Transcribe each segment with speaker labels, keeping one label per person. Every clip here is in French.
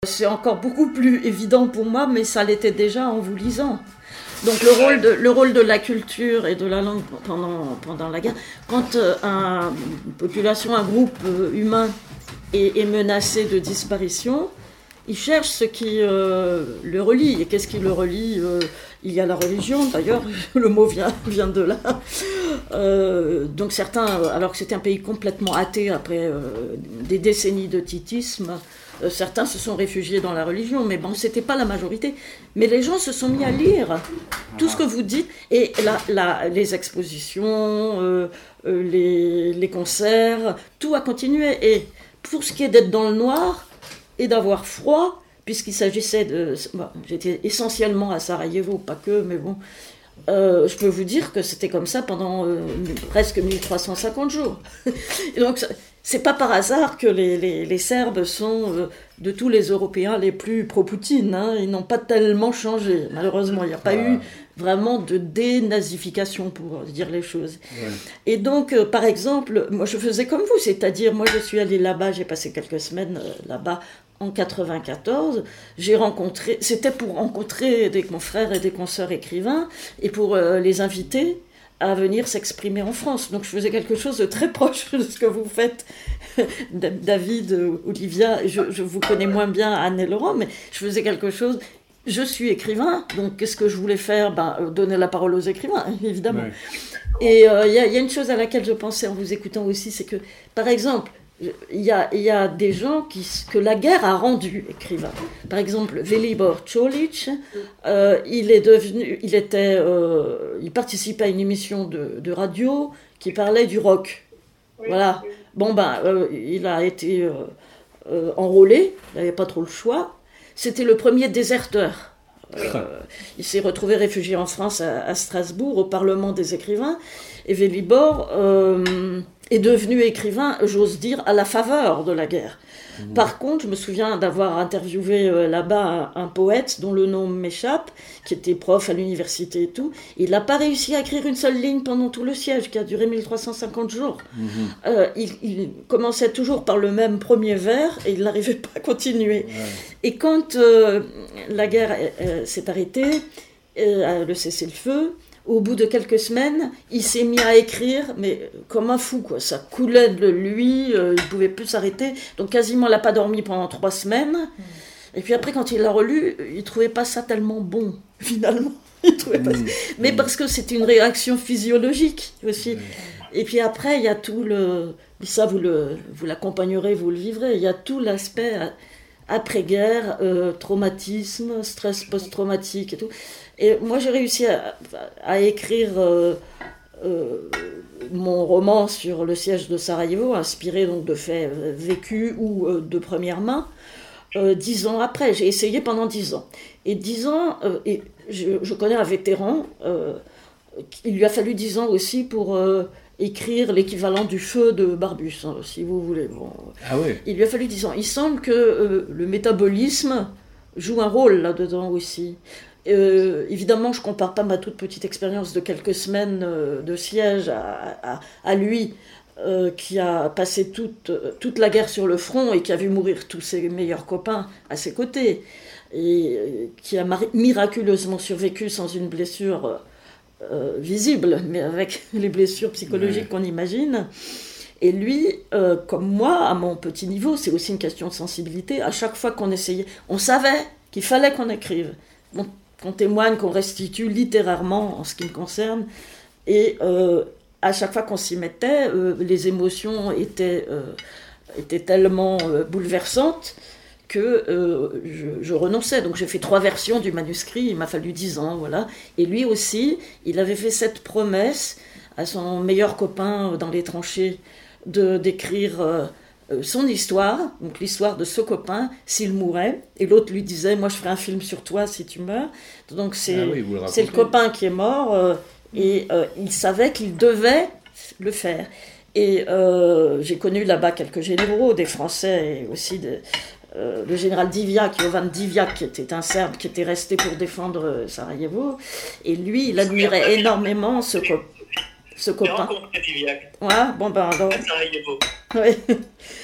Speaker 1: C'est encore beaucoup plus évident pour moi, mais ça l'était déjà en vous lisant. Donc le rôle de la culture et de la langue pendant la guerre, quand une population, un groupe humain est menacé de disparition, il cherche ce qui le relie. Et qu'est-ce qui le relie? Il y a la religion, d'ailleurs, le mot vient de là. Donc certains, alors que c'était un pays complètement athée après des décennies de titisme, certains se sont réfugiés dans la religion, mais bon, c'était pas la majorité. Mais les gens se sont mis à lire tout ce que vous dites, et les expositions, les concerts, tout a continué. Et pour ce qui est d'être dans le noir et d'avoir froid, puisqu'il s'agissait de... Bon, j'étais essentiellement à Sarajevo, pas que, mais bon... je peux vous dire que c'était comme ça pendant presque 1350 jours. Et donc, c'est pas par hasard que les Serbes sont de tous les Européens les plus pro-Poutine. Hein. Ils n'ont pas tellement changé. Malheureusement, il n'y a pas eu vraiment de dénazification, pour dire les choses. Ouais. Et donc, par exemple, moi je faisais comme vous, c'est-à-dire, moi je suis allée là-bas, j'ai passé quelques semaines là-bas en 94, c'était pour rencontrer des confrères et des consoeurs écrivains et pour les inviter à venir s'exprimer en France. Donc je faisais quelque chose de très proche de ce que vous faites, David, Olivia. Je vous connais moins bien, Anne et Laurent, mais je faisais quelque chose. Je suis écrivain, donc qu'est-ce que je voulais faire? Donner la parole aux écrivains, évidemment. Ouais. Et il y a une chose à laquelle je pensais en vous écoutant aussi, c'est que, par exemple, il y a des gens que la guerre a rendu écrivains. Par exemple, Velibor Čolić, il participait à une émission de radio qui parlait du rock. Oui, voilà. Oui. Bon, il a été enrôlé, il n'avait pas trop le choix. C'était le premier déserteur. Il s'est retrouvé réfugié en France, à Strasbourg, au Parlement des écrivains. Et Velibor est devenu écrivain, j'ose dire, à la faveur de la guerre. Par contre, je me souviens d'avoir interviewé là-bas un poète dont le nom m'échappe, qui était prof à l'université et tout. Il n'a pas réussi à écrire une seule ligne pendant tout le siège, qui a duré 1350 jours. Il commençait toujours par le même premier vers et il n'arrivait pas à continuer. Ouais. Et quand la guerre s'est arrêtée, le cessez-le-feu, au bout de quelques semaines, il s'est mis à écrire, mais comme un fou, quoi. Ça coulait de lui, il ne pouvait plus s'arrêter. Donc quasiment, il n'a pas dormi pendant 3 semaines. Et puis après, quand il l'a relu, il ne trouvait pas ça tellement bon, finalement. Il trouvait pas ça. Mais parce que c'était une réaction physiologique aussi. Et puis après, il y a tout le... Ça, vous l'accompagnerez, vous le vivrez. Il y a tout l'aspect après-guerre, traumatisme, stress post-traumatique et tout. Et moi, j'ai réussi à écrire mon roman sur le siège de Sarajevo, inspiré donc de faits vécus ou de première main, 10 ans après. J'ai essayé pendant 10 ans. Et 10 ans, et je connais un vétéran, il lui a fallu 10 ans aussi pour écrire l'équivalent du Feu de Barbus, hein, si vous voulez. Bon. Ah oui. Il lui a fallu 10 ans. Il semble que le métabolisme joue un rôle là-dedans aussi. Évidemment, je ne compare pas ma toute petite expérience de quelques semaines de siège à lui, qui a passé toute la guerre sur le front et qui a vu mourir tous ses meilleurs copains à ses côtés, et qui a miraculeusement survécu sans une blessure visible, mais avec les blessures psychologiques qu'on imagine. Et lui, comme moi, à mon petit niveau, c'est aussi une question de sensibilité. À chaque fois qu'on essayait, on savait qu'il fallait qu'on écrive. Qu'on témoigne, qu'on restitue littérairement en ce qui me concerne. Et à chaque fois qu'on s'y mettait, les émotions étaient tellement bouleversantes que je renonçais. Donc j'ai fait 3 versions du manuscrit, il m'a fallu 10 ans, voilà. Et lui aussi, il avait fait cette promesse à son meilleur copain dans les tranchées d'écrire son histoire, donc l'histoire de ce copain, s'il mourait, et l'autre lui disait, moi je ferai un film sur toi si tu meurs. Donc c'est le copain qui est mort, et il savait qu'il devait le faire. Et j'ai connu là-bas quelques généraux, des Français, et aussi le général Divjak, Jovan Divjak, qui était un Serbe qui était resté pour défendre Sarajevo, et lui, il admirait énormément ce copain. J'ai rencontré Divjak. Ouais, bon alors. Sarajevo. Oui.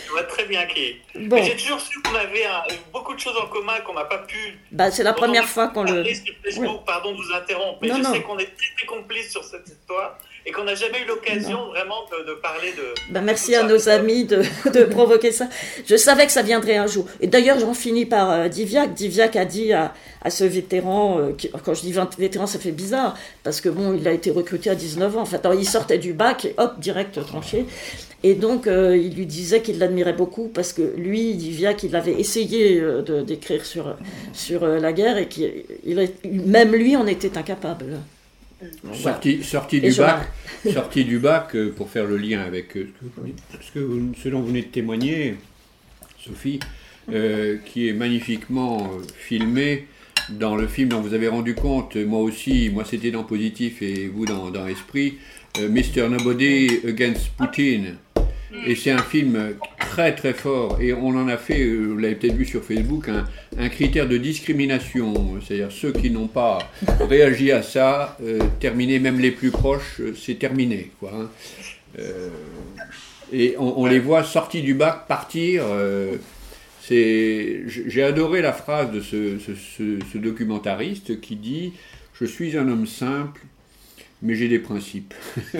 Speaker 2: Je vois très bien qui.
Speaker 1: Bon.
Speaker 2: Mais j'ai toujours su qu'on avait beaucoup de choses en commun qu'on n'a pas pu.
Speaker 1: C'est la première fois qu'on le.
Speaker 2: Sur Facebook, oui. Pardon de vous interrompre, mais je sais qu'on est très complices sur cette histoire et qu'on n'a jamais eu l'occasion vraiment de parler de.
Speaker 1: Merci à nos amis de provoquer ça. Je savais que ça viendrait un jour. Et d'ailleurs, j'en finis par Diviac. Diviac a dit à ce vétéran, quand je dis vétéran, ça fait bizarre, parce que bon, il a été recruté à 19 ans. Enfin, il sortait du bac et hop, direct tranché. Et donc, il lui disait qu'il l'admirait beaucoup parce que lui, Diviac, il avait essayé d'écrire sur la guerre et même lui en était incapable.
Speaker 3: Bon, sorti du bac, pour faire le lien avec ce dont vous venez de témoigner, Sophie, qui est magnifiquement filmé dans le film dont vous avez rendu compte, moi c'était dans Positif et vous dans Esprit, Mr. Nobody Against Putin. Et c'est un film très très fort et on en a fait, vous l'avez peut-être vu sur Facebook, un critère de discrimination, c'est-à-dire ceux qui n'ont pas réagi à ça, terminé, même les plus proches, c'est terminé, quoi. Et on les voit sortis du bac, partir. J'ai adoré la phrase de ce documentariste qui dit « Je suis un homme simple, mais j'ai des principes. »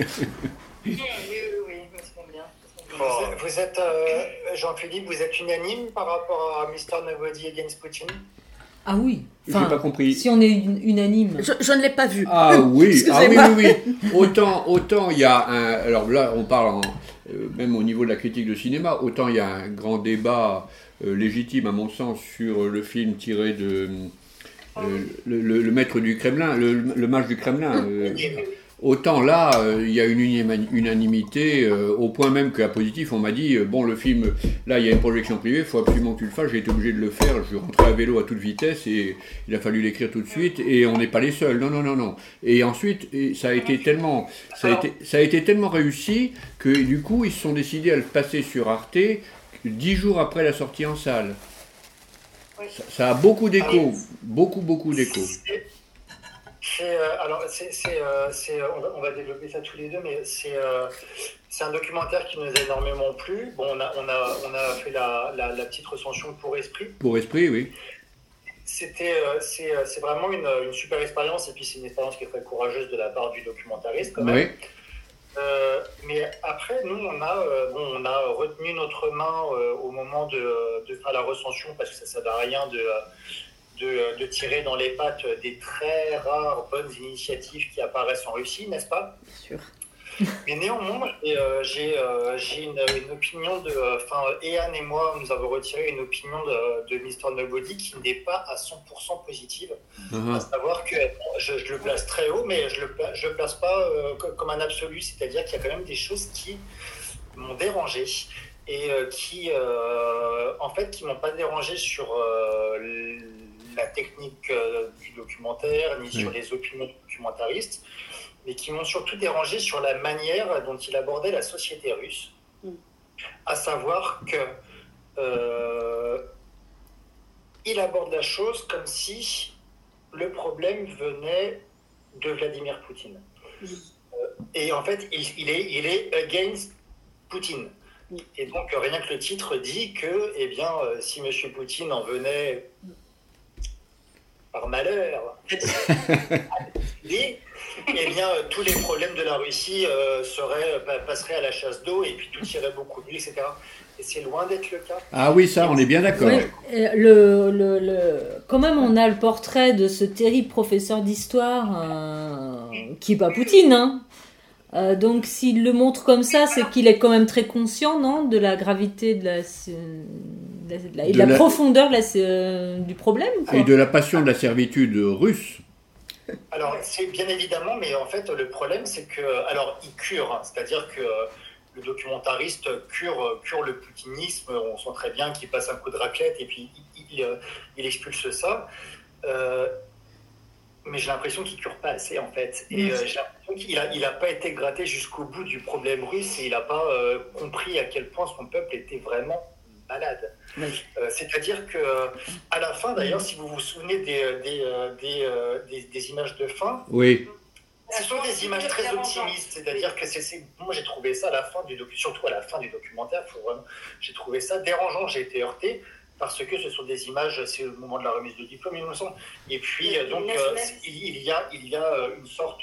Speaker 4: Vous êtes, Jean-Philippe, vous êtes unanime par rapport à Mr. Nobody Against Putin?
Speaker 5: Ah oui.
Speaker 3: Enfin, j'ai pas compris.
Speaker 5: Si on est unanime.
Speaker 1: Je ne l'ai pas vu.
Speaker 3: Ah oui, oui. Autant il y a un... Alors là, on parle même au niveau de la critique de cinéma, autant il y a un grand débat légitime, à mon sens, sur le film tiré de... le maître du Kremlin, le mage du Kremlin. Autant là, il y a une unanimité, au point même qu'à Positif, on m'a dit, bon, le film, là, il y a une projection privée, il faut absolument que tu le fasses, j'ai été obligé de le faire, je rentrais à vélo à toute vitesse, et il a fallu l'écrire tout de suite, et on n'est pas les seuls, non. Et ensuite, ça a été tellement réussi, que du coup, ils se sont décidés à le passer sur Arte, 10 jours après la sortie en salle. Ça a beaucoup d'écho, beaucoup d'écho.
Speaker 4: On va développer ça tous les deux, mais c'est un documentaire qui nous a énormément plu. Bon, on a fait la petite recension pour Esprit.
Speaker 3: Pour Esprit, oui.
Speaker 4: C'est vraiment une super expérience, et puis c'est une expérience qui est très courageuse de la part du documentariste quand même.
Speaker 3: Oui.
Speaker 4: Mais après, nous, on a retenu notre main au moment de faire la recension, parce que ça ne sert à rien de tirer dans les pattes des très rares bonnes initiatives qui apparaissent en Russie, n'est-ce pas?
Speaker 1: Bien sûr.
Speaker 4: Mais néanmoins, j'ai une opinion et Anne et moi, nous avons retiré une opinion de Mr. Nobody qui n'est pas à 100% positive. À savoir que je le place très haut, mais je le place pas comme un absolu, c'est-à-dire qu'il y a quand même des choses qui m'ont dérangé et qui m'ont pas dérangé sur la technique du documentaire, ni sur les opinions du documentariste, mais qui m'ont surtout dérangé sur la manière dont il abordait la société russe, à savoir que il aborde la chose comme si le problème venait de Vladimir Poutine. Et en fait, il est against Poutine. Et donc, rien que le titre dit que, si M. Poutine en venait par malheur, tous les problèmes de la Russie passeraient à la chasse d'eau et puis tout irait beaucoup mieux, etc. Et c'est loin d'être le cas.
Speaker 3: Ah oui, ça, on est bien d'accord.
Speaker 5: Oui, quand même, on a le portrait de ce terrible professeur d'histoire qui n'est pas Poutine, hein. Donc s'il le montre comme ça, c'est qu'il est quand même très conscient, non, de la gravité de la profondeur du problème, quoi.
Speaker 3: Et de la passion de la servitude russe.
Speaker 4: Alors c'est bien évidemment, mais en fait le problème c'est que, alors il cure, hein, c'est-à-dire que le documentariste cure le poutinisme, on sent très bien qu'il passe un coup de raclette et puis il expulse ça. Mais j'ai l'impression qu'il ne cure pas assez, en fait. Et j'ai l'impression qu'il n'a pas été gratté jusqu'au bout du problème russe et il n'a pas compris à quel point son peuple était vraiment malade. C'est-à-dire qu'à la fin, d'ailleurs, si vous vous souvenez des images de fin,
Speaker 3: oui.
Speaker 4: Ce sont des images très optimistes, c'est-à-dire que moi j'ai trouvé ça à la fin surtout à la fin du documentaire, j'ai trouvé ça dérangeant, j'ai été heurté parce que ce sont des images, c'est le moment de la remise de diplôme, il me semble, et puis donc il y a une sorte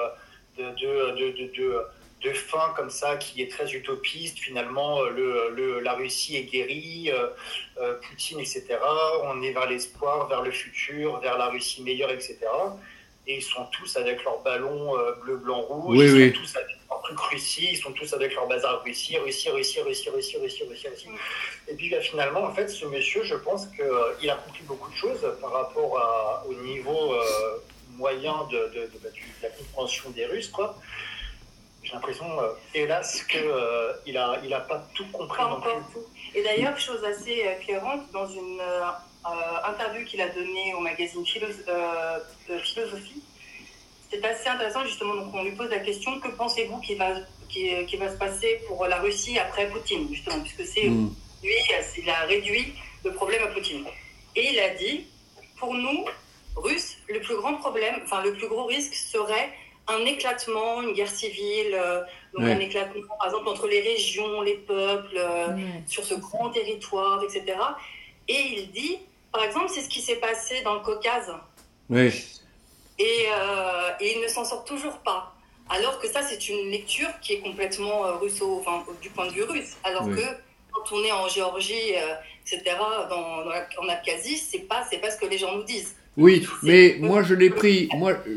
Speaker 4: de fin comme ça qui est très utopiste, finalement la Russie est guérie, Poutine, etc. On est vers l'espoir, vers le futur, vers la Russie meilleure, etc. Et ils sont tous avec leurs ballons bleu, blanc, rouge, ils sont tous avec leur truc Russie, ils sont tous avec leur bazar Russie. Et puis finalement, en fait, ce monsieur, je pense qu'il a compris beaucoup de choses par rapport au niveau moyen de la compréhension des Russes, quoi. J'ai l'impression, hélas, qu'il a pas tout compris.
Speaker 6: Pas encore tout. Et d'ailleurs, chose assez éclairante, dans une interview qu'il a donnée au magazine Philosophie, c'est assez intéressant justement. Donc on lui pose la question, que pensez-vous qui va se passer pour la Russie après Poutine, justement, puisque c'est lui, il a réduit le problème à Poutine. Et il a dit, pour nous, Russes, le plus grand problème, enfin le plus gros risque serait un éclatement, une guerre civile, donc un éclatement par exemple entre les régions, les peuples, sur ce grand territoire, etc. Et il dit, par exemple, c'est ce qui s'est passé dans le Caucase.
Speaker 3: Oui.
Speaker 6: Et il ne s'en sort toujours pas. Alors que ça, c'est une lecture qui est complètement du point de vue russe. Alors que quand on est en Géorgie, etc., en Abkhazie, c'est pas ce que les gens nous disent.
Speaker 3: Oui, mais moi je l'ai pris,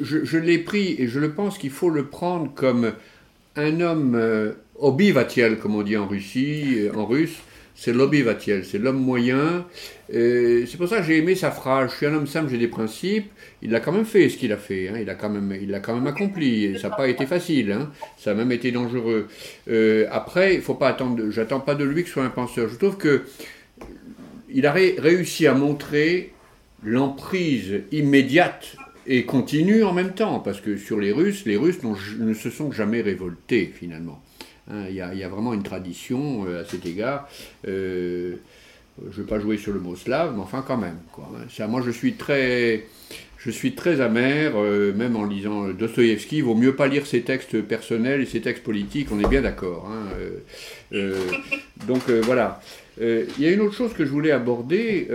Speaker 3: et je le pense qu'il faut le prendre comme un homme obivatiel, comme on dit en Russie, en russe. C'est l'obivatiel, c'est l'homme moyen. C'est pour ça que j'ai aimé sa phrase. Je suis un homme simple, j'ai des principes. Il a quand même fait ce qu'il a fait. Hein. Il l'a quand même accompli. Et ça n'a pas été facile. Hein. Ça a même été dangereux. Après, il faut pas attendre. J'attends pas de lui qu'il soit un penseur. Je trouve que il a réussi à montrer l'emprise immédiate et continue en même temps, parce que sur les Russes ne se sont jamais révoltés finalement. Il y a vraiment une tradition à cet égard. Je ne vais pas jouer sur le mot slave, mais enfin quand même. Quoi. Moi, je suis très amer, même en lisant Dostoïevski. Il vaut mieux pas lire ses textes personnels et ses textes politiques, on est bien d'accord. Hein. Donc voilà. Il y a une autre chose que je voulais aborder.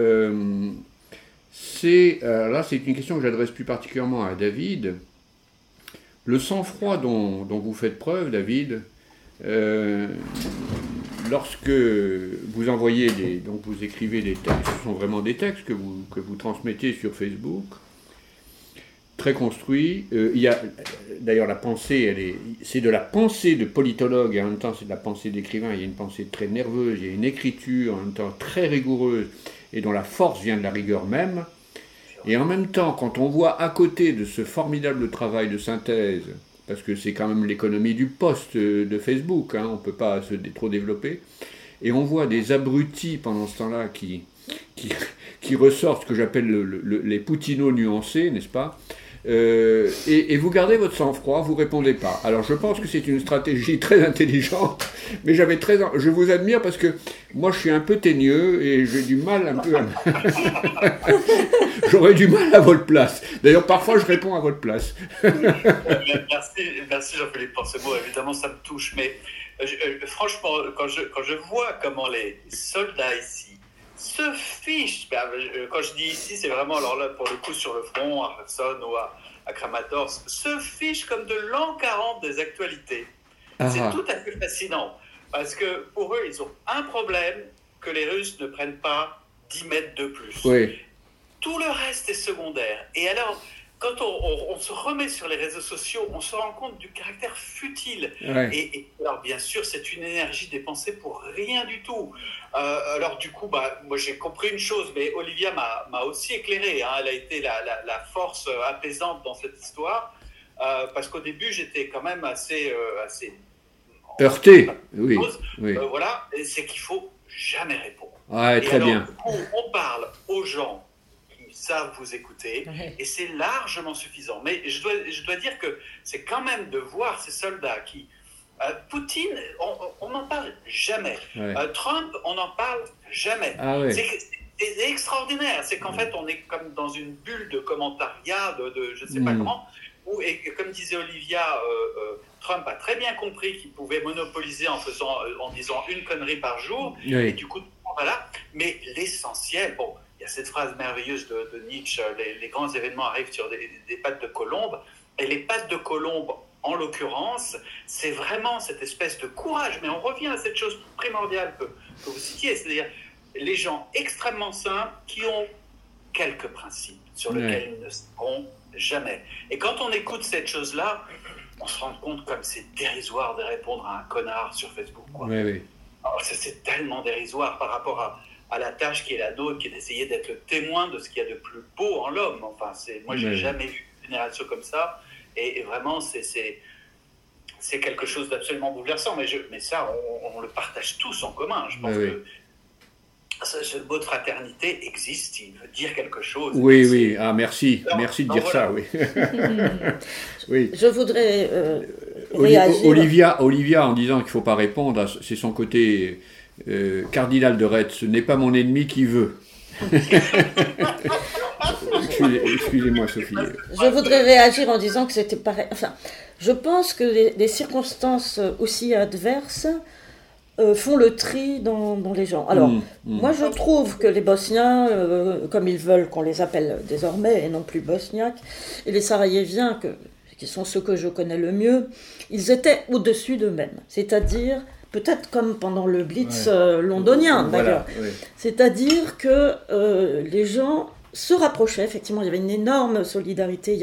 Speaker 3: Là, c'est une question que j'adresse plus particulièrement à David. Le sang-froid dont vous faites preuve, David. Lorsque vous envoyez donc vous écrivez des textes, ce sont vraiment des textes que vous transmettez sur Facebook, très construits. Il y a d'ailleurs la pensée, c'est de la pensée de politologue et en même temps c'est de la pensée d'écrivain. Il y a une pensée très nerveuse, il y a une écriture en même temps très rigoureuse et dont la force vient de la rigueur même. Et en même temps, quand on voit à côté de ce formidable travail de synthèse, parce que c'est quand même l'économie du post de Facebook, hein, on ne peut pas trop développer, et on voit des abrutis pendant ce temps-là qui ressortent ce que j'appelle les poutinos nuancés, n'est-ce pas, et vous gardez votre sang-froid, vous ne répondez pas. Alors je pense que c'est une stratégie très intelligente, mais je vous admire parce que moi je suis un peu teigneux et j'ai du mal un peu j'aurais du mal à votre place. D'ailleurs parfois je réponds à votre place.
Speaker 2: Merci Jean-Philippe pour ce mot, évidemment ça me touche, mais franchement quand je vois comment les soldats ici se fichent, quand je dis ici, c'est vraiment, alors là, pour le coup, sur le front, à Kherson ou à Kramatorsk, se fichent comme de l'an 40 des actualités. C'est tout à fait fascinant, parce que pour eux, ils ont un problème, que les Russes ne prennent pas 10 mètres de plus.
Speaker 3: Oui.
Speaker 2: Tout le reste est secondaire. Et alors, quand on se remet sur les réseaux sociaux, on se rend compte du caractère futile.
Speaker 3: Ouais.
Speaker 2: Et alors, bien sûr, c'est une énergie dépensée pour rien du tout. Alors, du coup, moi, j'ai compris une chose, mais Olivia m'a aussi éclairé. Hein. Elle a été la force apaisante dans cette histoire, parce qu'au début, j'étais quand même assez
Speaker 3: heurté. Oui.
Speaker 2: Voilà, et c'est qu'il faut jamais répondre.
Speaker 3: Ouais, très
Speaker 2: alors,
Speaker 3: bien.
Speaker 2: Du coup, on parle aux gens savent vous écouter, et c'est largement suffisant. Mais je dois dire que c'est quand même de voir ces soldats qui... Poutine, on n'en parle jamais.
Speaker 3: Ouais.
Speaker 2: Trump, on n'en parle jamais.
Speaker 3: Ah, ouais.
Speaker 2: C'est extraordinaire. C'est qu'en fait, on est comme dans une bulle de commentariat, de je ne sais pas comment, Et comme disait Olivia, Trump a très bien compris qu'il pouvait monopoliser en disant une connerie par jour, et du coup, voilà. Mais l'essentiel, bon, il y a cette phrase merveilleuse de Nietzsche, les grands événements arrivent sur des pattes de colombe, et les pattes de colombe, en l'occurrence, c'est vraiment cette espèce de courage, mais on revient à cette chose primordiale que vous citiez, c'est-à-dire les gens extrêmement simples qui ont quelques principes sur lesquels ils ne seront jamais. Et quand on écoute cette chose-là, on se rend compte comme c'est dérisoire de répondre à un connard sur Facebook. Quoi. Alors, c'est tellement dérisoire par rapport à la tâche qui est la nôtre, qui est d'essayer d'être le témoin de ce qu'il y a de plus beau en l'homme. Enfin, moi, je n'ai jamais vu une génération comme ça. Et vraiment, c'est quelque chose d'absolument bouleversant. Mais ça, on le partage tous en commun. Je pense que ce mot de fraternité existe, il veut dire quelque chose.
Speaker 3: Oui. Ah, merci. Merci de dire ça, oui. Oui.
Speaker 1: Je voudrais réagir.
Speaker 3: Olivia, en disant qu'il ne faut pas répondre, c'est son côté cardinal de Retz. Ce n'est pas mon ennemi qui veut. Excusez-moi, Sophie.
Speaker 1: Je voudrais réagir en disant que c'était pareil. Enfin, je pense que des circonstances aussi adverses font le tri dans les gens. Alors, moi je trouve que les Bosniens, comme ils veulent qu'on les appelle désormais, et non plus Bosniaques, et les Sarajeviens, qui sont ceux que je connais le mieux, ils étaient au-dessus d'eux-mêmes. C'est-à-dire, peut-être comme pendant le Blitz londonien, d'ailleurs. C'est-à-dire que les gens se rapprochaient, effectivement, il y avait une énorme solidarité,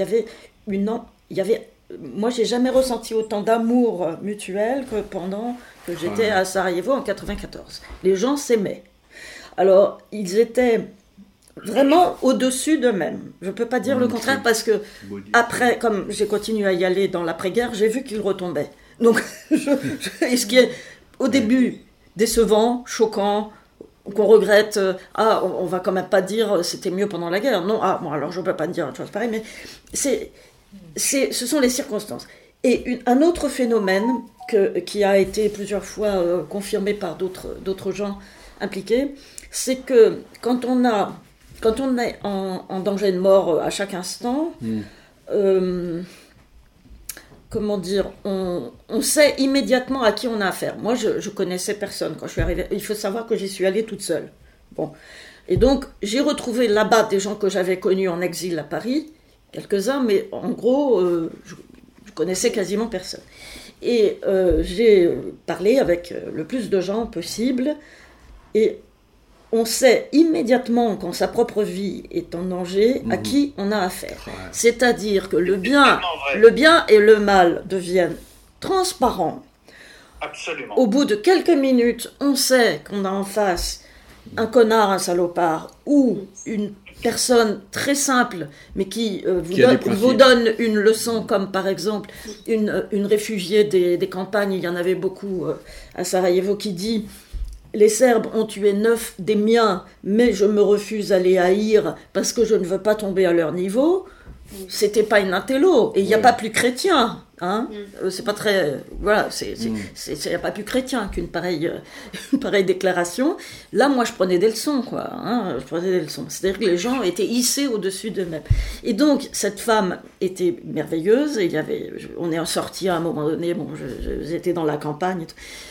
Speaker 1: moi, j'ai jamais ressenti autant d'amour mutuel que pendant que j'étais à Sarajevo en 94. Les gens s'aimaient. Alors, ils étaient vraiment au-dessus d'eux-mêmes. Je ne peux pas dire le contraire parce que après, comme j'ai continué à y aller dans l'après-guerre, j'ai vu qu'ils retombaient. Donc, et ce qui est au début décevant, choquant, qu'on regrette, on va quand même pas dire c'était mieux pendant la guerre. Non, alors je ne peux pas dire une chose pareille, mais ce sont les circonstances. Et un autre phénomène qui a été plusieurs fois confirmé par d'autres gens impliqués, c'est que quand on est en danger de mort à chaque instant, comment dire, on sait immédiatement à qui on a affaire. Moi, je connaissais personne quand je suis arrivée. Il faut savoir que j'y suis allée toute seule. Bon. Et donc, j'ai retrouvé là-bas des gens que j'avais connus en exil à Paris, quelques-uns, mais en gros, je connaissais quasiment personne. Et j'ai parlé avec le plus de gens possible, et on sait immédiatement quand sa propre vie est en danger à qui on a affaire. C'est-à-dire que le bien et le mal deviennent transparents.
Speaker 2: Absolument.
Speaker 1: Au bout de quelques minutes, on sait qu'on a en face un connard, un salopard, ou une personne très simple, mais qui vous donne une leçon, comme par exemple une réfugiée des campagnes, il y en avait beaucoup à Sarajevo, qui dit « Les Serbes ont tué 9 des miens, mais je me refuse à les haïr parce que je ne veux pas tomber à leur niveau ». C'était pas une intello, et il n'y a pas plus chrétien, hein. C'est pas très, voilà, il n'y a pas plus chrétien qu'une pareille déclaration. Là, moi, je prenais des leçons, quoi, hein, c'est-à-dire que les gens étaient hissés au-dessus d'eux-mêmes. Et donc, cette femme était merveilleuse, et on est sorti à un moment donné, bon, j'étais dans la campagne,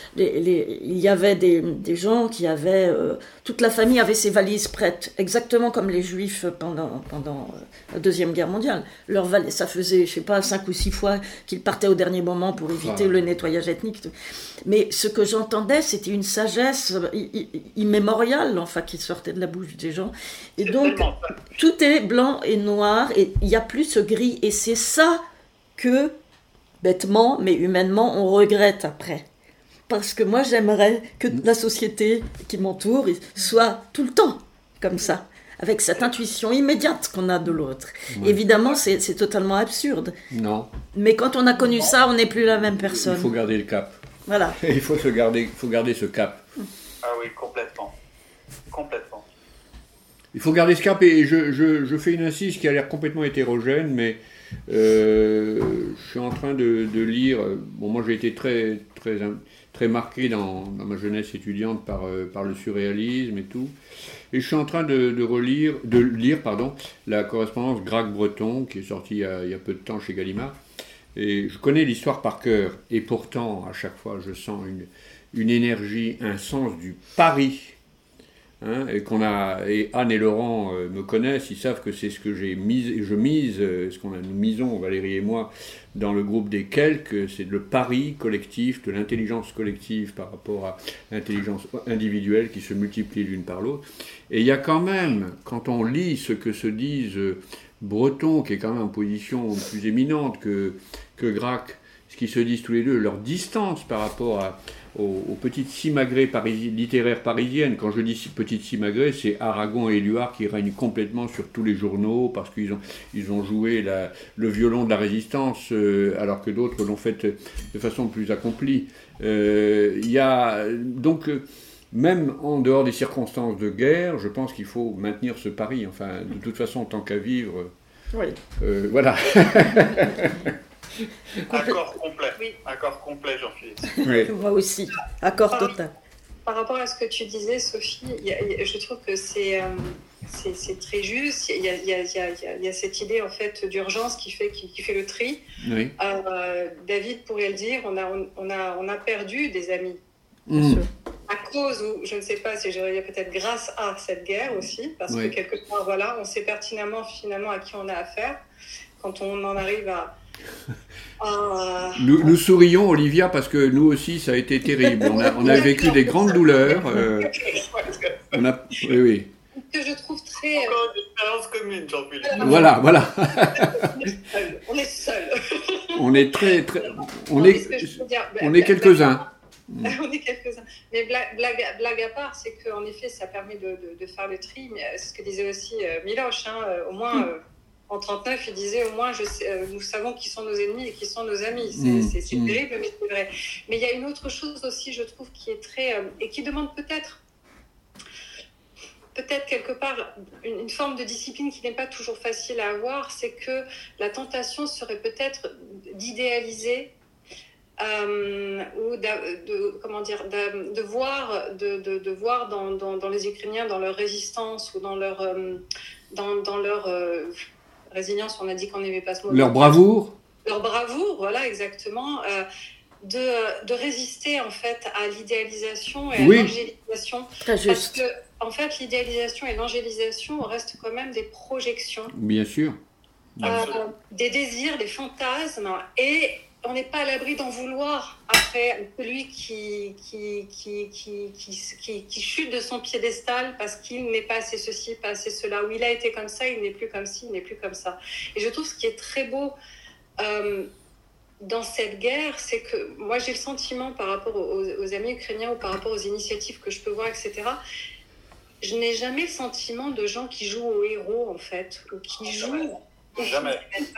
Speaker 1: il y avait des gens qui avaient, toute la famille avait ses valises prêtes, exactement comme les Juifs pendant la Deuxième Guerre mondiale. Leurs valises, ça faisait, je sais pas, 5 ou 6 fois qu'ils partaient au dernier moment pour éviter le nettoyage ethnique. Mais ce que j'entendais, c'était une sagesse immémoriale, enfin, qui sortait de la bouche des gens. Et donc, tout est blanc et noir, et il n'y a plus ce gris. Et c'est ça que, bêtement, mais humainement, on regrette après. Parce que moi, j'aimerais que la société qui m'entoure soit tout le temps comme ça, avec cette intuition immédiate qu'on a de l'autre. Ouais. Évidemment, c'est totalement absurde.
Speaker 3: Non.
Speaker 1: Mais quand on a connu ça, on n'est plus la même personne.
Speaker 3: Il faut garder le cap.
Speaker 1: Voilà.
Speaker 3: Il faut garder ce cap.
Speaker 2: Ah oui, complètement. Complètement.
Speaker 3: Il faut garder ce cap, et je fais une incise qui a l'air complètement hétérogène, mais je suis en train de lire. Bon, moi j'ai été très très marqué dans ma jeunesse étudiante par le surréalisme et tout. Et je suis en train de lire la correspondance Gracq-Breton, qui est sortie il y a peu de temps chez Gallimard. Et je connais l'histoire par cœur. Et pourtant, à chaque fois, je sens une énergie, un sens du pari. Hein, et Anne et Laurent me connaissent, ils savent que c'est ce que j'ai mis, nous misons, Valérie et moi, dans le groupe des quelques, c'est le pari collectif, de l'intelligence collective par rapport à l'intelligence individuelle qui se multiplie l'une par l'autre. Et il y a quand même, quand on lit ce que se disent Breton, qui est quand même en position plus éminente que Gracq, ce qu'ils se disent tous les deux, leur distance par rapport aux petites simagrées littéraires parisiennes. Quand je dis petites simagrées, c'est Aragon et Éluard qui règnent complètement sur tous les journaux parce qu'ils ont joué le violon de la résistance alors que d'autres l'ont fait de façon plus accomplie. Il y a donc même en dehors des circonstances de guerre, je pense qu'il faut maintenir ce pari. Enfin, de toute façon, tant qu'à vivre, voilà.
Speaker 2: Accord complet.
Speaker 6: Oui.
Speaker 2: Accord complet, Jean-Philippe.
Speaker 3: Oui.
Speaker 1: Moi aussi, accord total.
Speaker 6: Par rapport à ce que tu disais, Sophie, je trouve que c'est très juste. Il y a cette idée en fait d'urgence qui fait le tri.
Speaker 3: Oui.
Speaker 6: David pourrait le dire, on a perdu des amis. À cause, ou je ne sais pas si je dirais peut-être grâce à cette guerre aussi, parce que quelque part, voilà, on sait pertinemment finalement à qui on a affaire quand on en arrive à...
Speaker 3: Nous sourions, Olivia, parce que nous aussi, ça a été terrible. On a vécu des grandes douleurs. Oui.
Speaker 6: Que je trouve très...
Speaker 2: Encore une expérience commune, Jean-Philippe.
Speaker 3: Voilà.
Speaker 6: On est seuls.
Speaker 3: On est très... On est quelques-uns.
Speaker 6: On est quelques-uns. Mais blague à part, c'est qu'en effet, ça permet de faire le tri. Mais c'est ce que disait aussi Miloche. Au moins, en 1939, il disait au moins, nous savons qui sont nos ennemis et qui sont nos amis. C'est terrible, mais c'est vrai. Mais il y a une autre chose aussi, je trouve, qui est très... et qui demande peut-être quelque part une forme de discipline qui n'est pas toujours facile à avoir, c'est que la tentation serait peut-être d'idéaliser ou de voir dans les Ukrainiens, dans leur résistance ou dans leur résilience, on a dit qu'on n'aimait pas ce mot.
Speaker 3: Leur bravoure,
Speaker 6: voilà, exactement. De résister en fait à l'idéalisation et à l'angélisation.
Speaker 1: Très juste.
Speaker 6: Parce que en fait, l'idéalisation et l'angélisation restent quand même des projections.
Speaker 3: Bien sûr.
Speaker 6: Des désirs, des fantasmes, et on n'est pas à l'abri d'en vouloir après celui qui chute de son piédestal parce qu'il n'est pas assez ceci, pas assez cela, ou il a été comme ça, il n'est plus comme ci, il n'est plus comme ça. Et je trouve ce qui est très beau dans cette guerre, c'est que moi j'ai le sentiment par rapport aux amis ukrainiens ou par rapport aux initiatives que je peux voir, etc., je n'ai jamais le sentiment de gens qui jouent au héros en fait, ou qui jouent...
Speaker 2: Jamais.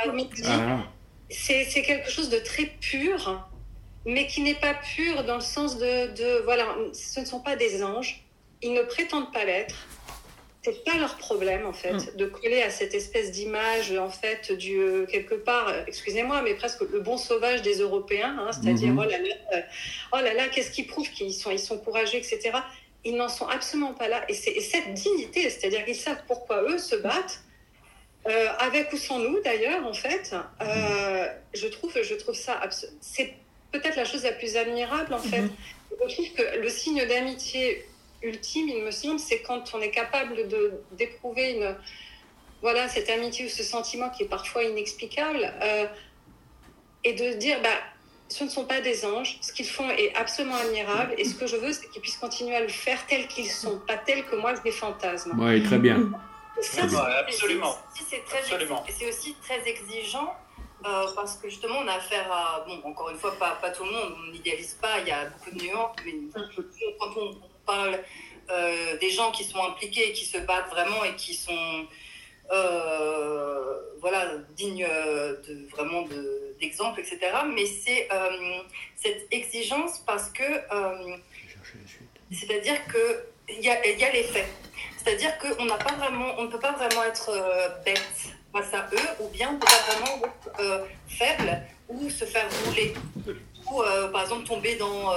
Speaker 6: C'est quelque chose de très pur, mais qui n'est pas pur dans le sens de voilà, ce ne sont pas des anges, ils ne prétendent pas l'être, c'est pas leur problème en fait de coller à cette espèce d'image en fait du quelque part, excusez-moi, mais presque le bon sauvage des Européens, c'est-à-dire oh là là, qu'est-ce qui prouve qu'ils sont courageux, etc. Ils n'en sont absolument pas là, et cette dignité, c'est-à-dire qu'ils savent pourquoi eux se battent. Avec ou sans nous d'ailleurs en fait, je trouve ça c'est peut-être la chose la plus admirable en fait. Je trouve que le signe d'amitié ultime, il me semble, c'est quand on est capable d'éprouver cette amitié ou ce sentiment qui est parfois inexplicable, et de dire ce ne sont pas des anges, ce qu'ils font est absolument admirable, et ce que je veux, c'est qu'ils puissent continuer à le faire tels qu'ils sont, pas tels que moi je les fantasme.
Speaker 3: Oui, très bien.
Speaker 6: Ça,
Speaker 2: absolument.
Speaker 7: Et c'est aussi très exigeant parce que justement on a affaire à, encore une fois, pas tout le monde, on n'idéalise pas, il y a beaucoup de nuances, mais quand on parle des gens qui sont impliqués, qui se battent vraiment et qui sont dignes d'exemples, etc. Mais c'est cette exigence parce que c'est-à-dire qu'il y a les faits. C'est-à-dire qu'on ne peut pas vraiment être bête face à eux, ou bien on ne peut pas vraiment être faible ou se faire rouler. ou par exemple tomber dans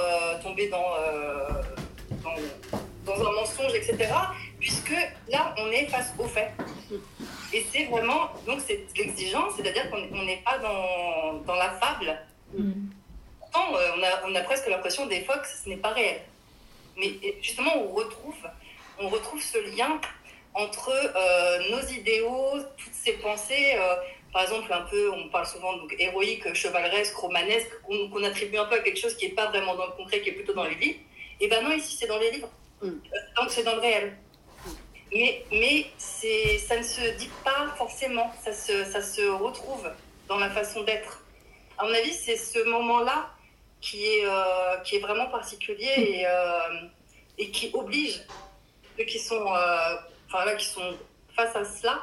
Speaker 7: un mensonge, etc. Puisque là, on est face aux faits. Et c'est vraiment, donc c'est l'exigence, c'est-à-dire qu'on n'est pas dans la fable. Pourtant, on a presque l'impression des fois que ce n'est pas réel. Mais justement, on retrouve ce lien entre nos idéaux, toutes ces pensées, par exemple, un peu, on parle souvent donc héroïque, chevaleresque, romanesque, qu'on attribue un peu à quelque chose qui n'est pas vraiment dans le concret, qui est plutôt dans les livres. Et ben non, ici, c'est dans les livres. Donc, c'est dans le réel. Mais ça ne se dit pas forcément, ça se retrouve dans la façon d'être. À mon avis, c'est ce moment-là qui est vraiment particulier et qui oblige ceux qui sont face à cela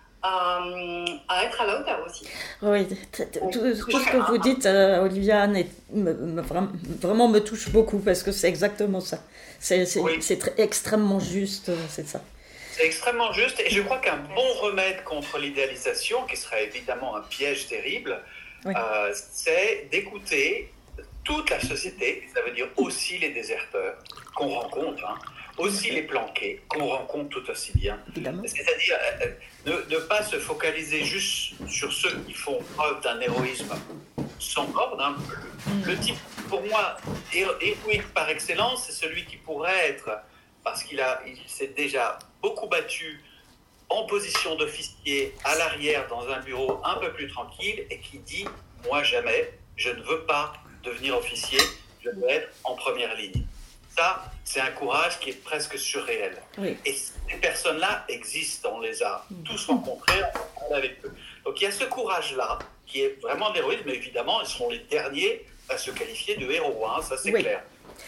Speaker 7: à être à la hauteur aussi.
Speaker 1: Oui, tout ce que vous dites, Olivia, vraiment me touche beaucoup parce que c'est exactement ça. C'est extrêmement juste, c'est ça.
Speaker 2: C'est extrêmement juste et je crois qu'un bon remède contre l'idéalisation, qui serait évidemment un piège terrible, c'est d'écouter toute la société, ça veut dire aussi les déserteurs qu'on rencontre, aussi les planqués qu'on rencontre tout aussi bien. Évidemment. C'est-à-dire ne pas se focaliser juste sur ceux qui font preuve d'un héroïsme sans borne. Le type, pour moi, héroïque par excellence, c'est celui qui pourrait être, parce qu'il s'est déjà beaucoup battu en position d'officier à l'arrière dans un bureau un peu plus tranquille et qui dit « Moi jamais, je ne veux pas devenir officier, je veux être en première ligne ». Ça, c'est un courage qui est presque surréel. Oui. Et ces personnes-là existent, on les a tous rencontrés, on parle avec eux. Donc il y a ce courage-là qui est vraiment de l'héroïsme, mais évidemment, ils seront les derniers à se qualifier de héros, ça c'est clair.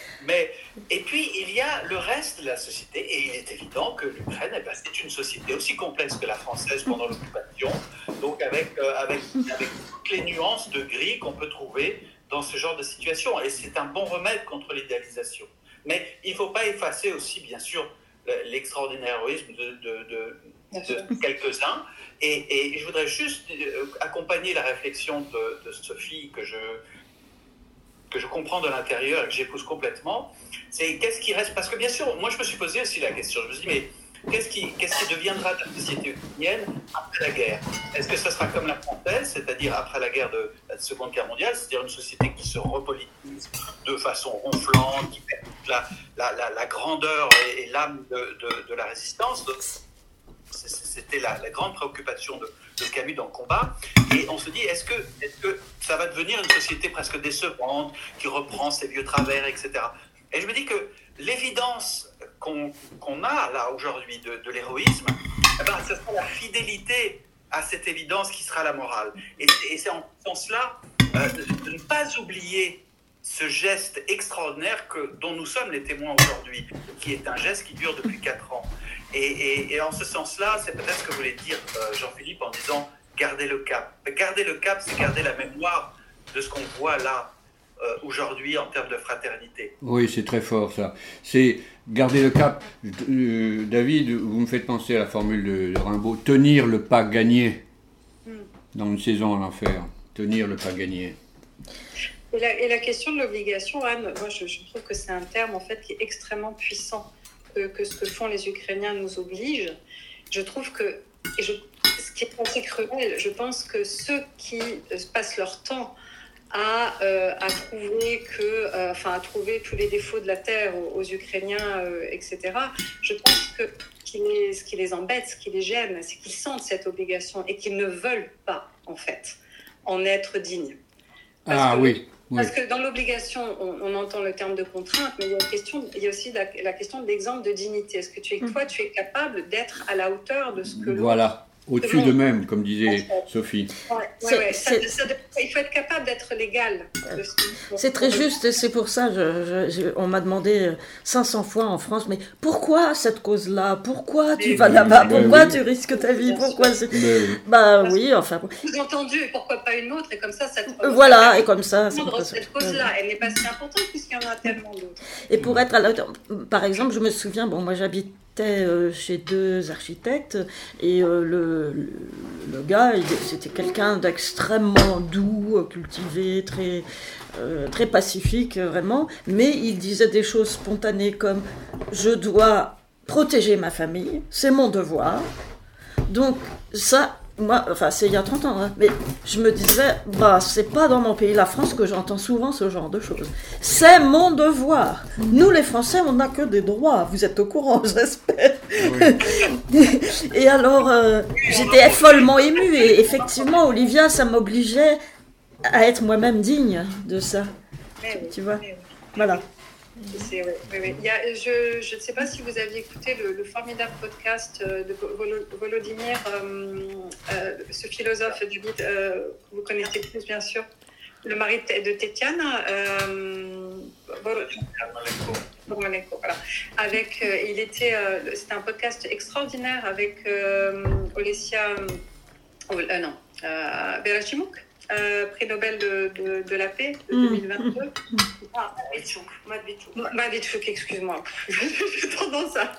Speaker 2: Et puis, il y a le reste de la société, et il est évident que l'Ukraine, c'est une société aussi complexe que la française pendant l'occupation, donc avec toutes les nuances de gris qu'on peut trouver dans ce genre de situation. Et c'est un bon remède contre l'idéalisation. Mais il ne faut pas effacer aussi, bien sûr, l'extraordinaire héroïsme de quelques-uns. Et je voudrais juste accompagner la réflexion de Sophie, que je comprends de l'intérieur et que j'épouse complètement, c'est qu'est-ce qui reste. Parce que bien sûr, moi je me suis posé aussi la question, je me suis dit, mais qu'est-ce qui deviendra de la société ukrainienne après la guerre? Est-ce que ça sera comme la française, c'est-à-dire après la guerre de la Seconde Guerre mondiale, c'est-à-dire une société qui se repolitise de façon ronflante, qui perd toute la grandeur et l'âme de la résistance? Donc, c'était la grande préoccupation de Camus dans le combat. Et on se dit, est-ce que ça va devenir une société presque décevante, qui reprend ses vieux travers, etc. Et je me dis que l'évidence qu'on a là aujourd'hui de l'héroïsme, ce sera la fidélité à cette évidence qui sera la morale. Et c'est en ce sens-là de ne pas oublier ce geste extraordinaire dont nous sommes les témoins aujourd'hui, qui est un geste qui dure depuis 4 ans. Et en ce sens-là, c'est peut-être ce que voulait dire Jean-Philippe en disant « garder le cap ». Garder le cap, c'est garder la mémoire de ce qu'on voit là aujourd'hui en termes de fraternité.
Speaker 3: Oui, c'est très fort ça. C'est garder le cap. David, vous me faites penser à la formule de Rimbaud, « tenir le pas gagné » dans une saison en enfer. Tenir le pas gagné.
Speaker 6: Et la question de l'obligation, Anne, moi je trouve que c'est un terme en fait qui est extrêmement puissant. Que ce que font les Ukrainiens nous oblige. Je trouve que, ce qui est assez cruel, je pense que ceux qui passent leur temps à trouver tous les défauts de la terre aux Ukrainiens, etc. Je pense que ce qui les embête, ce qui les gêne, c'est qu'ils sentent cette obligation et qu'ils ne veulent pas, en fait, en être dignes. Parce que dans l'obligation, on entend le terme de contrainte, mais il y a aussi la question de l'exemple de dignité. Est-ce que toi, tu es capable d'être à la hauteur de ce que l'autre...
Speaker 3: Voilà, au-dessus d'eux-mêmes, comme disait Sophie.
Speaker 6: Il faut être capable d'être l'égal.
Speaker 1: C'est très juste, et c'est pour ça, on m'a demandé 500 fois en France, mais pourquoi cette cause-là? Pourquoi tu vas là-bas? Pourquoi tu risques ta vie? Pourquoi oui, enfin...
Speaker 6: Sous-entendu, et pourquoi pas une autre? Et comme ça
Speaker 1: voilà, et comme ça...
Speaker 6: Cette cause-là, elle n'est pas si importante puisqu'il y en a tellement d'autres.
Speaker 1: Et pour être à la hauteur... Par exemple, je me souviens, moi j'habitais chez 2 architectes, et le gars, c'était quelqu'un d'extrêmement doux, cultivé, très pacifique, vraiment. Mais il disait des choses spontanées comme « je dois protéger ma famille, c'est mon devoir ». Donc ça... Moi, enfin, c'est il y a 30 ans, hein, mais je me disais, c'est pas dans mon pays, la France, que j'entends souvent ce genre de choses. C'est mon devoir. Nous, les Français, on n'a que des droits. Vous êtes au courant, j'espère. Oui. Et alors, j'étais follement émue. Et effectivement, Olivia, ça m'obligeait à être moi-même digne de ça. Tu vois ? Voilà.
Speaker 6: Oui. Je ne sais pas si vous aviez écouté le formidable podcast de Volodymyr, ce philosophe que vous connaissez tous bien sûr, le mari de Tetiana, Romanenko, voilà. C'était un podcast extraordinaire avec Olesya, Bereshimuk. Prix Nobel de la paix de 2022. Matvichuk, excuse-moi. J'ai tendance à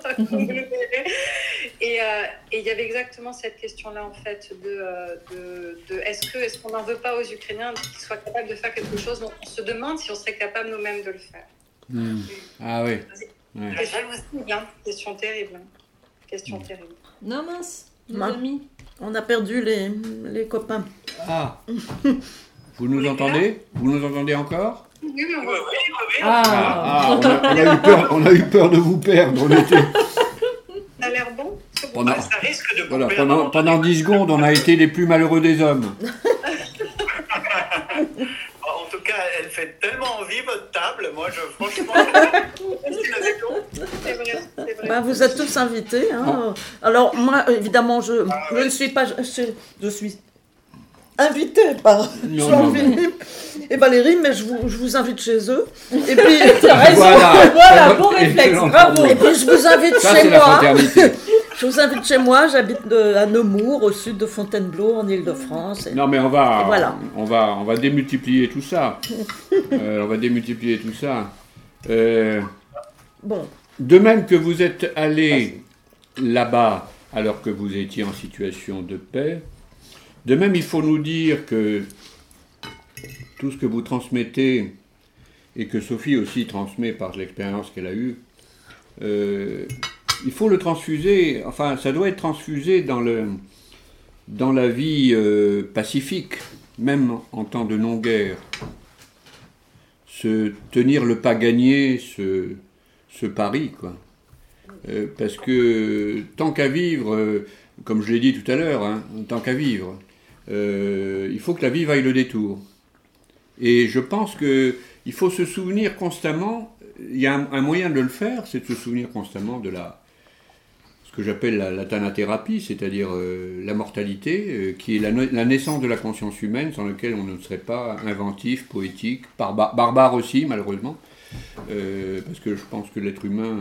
Speaker 6: et il y avait exactement cette question-là, en fait, de est-ce qu'on n'en veut pas aux Ukrainiens qu'ils soient capables de faire quelque chose dont on se demande si on serait capable nous-mêmes de le faire.
Speaker 3: Ah oui.
Speaker 6: Question terrible. Question terrible.
Speaker 5: Non, mince, les amis.
Speaker 1: On a perdu les copains.
Speaker 3: Ah. Vous nous entendez ? Vous nous entendez encore ?
Speaker 6: Oui.
Speaker 3: On a eu peur de vous perdre.
Speaker 6: Ça a l'air bon.
Speaker 2: Ça risque de couper.
Speaker 3: Pendant 10 secondes, on a été les plus malheureux des hommes.
Speaker 2: En tout cas, elle fait tellement envie, votre table. Moi, franchement...
Speaker 6: C'est vrai.
Speaker 1: Vous êtes tous invités. Hein. Alors, moi, évidemment, je ne suis pas... Je suis invitée par Jean-Philippe et Valérie, mais je vous invite chez eux. Et puis...
Speaker 5: Voilà, bon réflexe, bravo.
Speaker 1: Et puis, je vous invite chez moi. Je vous invite chez moi, j'habite à Nemours, au sud de Fontainebleau, en Île-de-France.
Speaker 3: Non, mais on va démultiplier tout ça.
Speaker 1: Bon.
Speaker 3: De même que vous êtes allé là-bas alors que vous étiez en situation de paix, de même il faut nous dire que tout ce que vous transmettez et que Sophie aussi transmet par l'expérience qu'elle a eue, il faut le transfuser, enfin ça doit être transfusé dans la vie pacifique, même en temps de non-guerre. Se tenir le pas gagné, ce pari, quoi. Parce que tant qu'à vivre, comme je l'ai dit tout à l'heure, tant qu'à vivre, il faut que la vie vaille le détour. Et je pense qu'il faut se souvenir constamment, il y a un moyen de le faire, c'est de se souvenir constamment de ce que j'appelle la thanathérapie, c'est-à-dire la mortalité, qui est la naissance de la conscience humaine, sans laquelle on ne serait pas inventif, poétique, barbare aussi, malheureusement, parce que je pense que l'être humain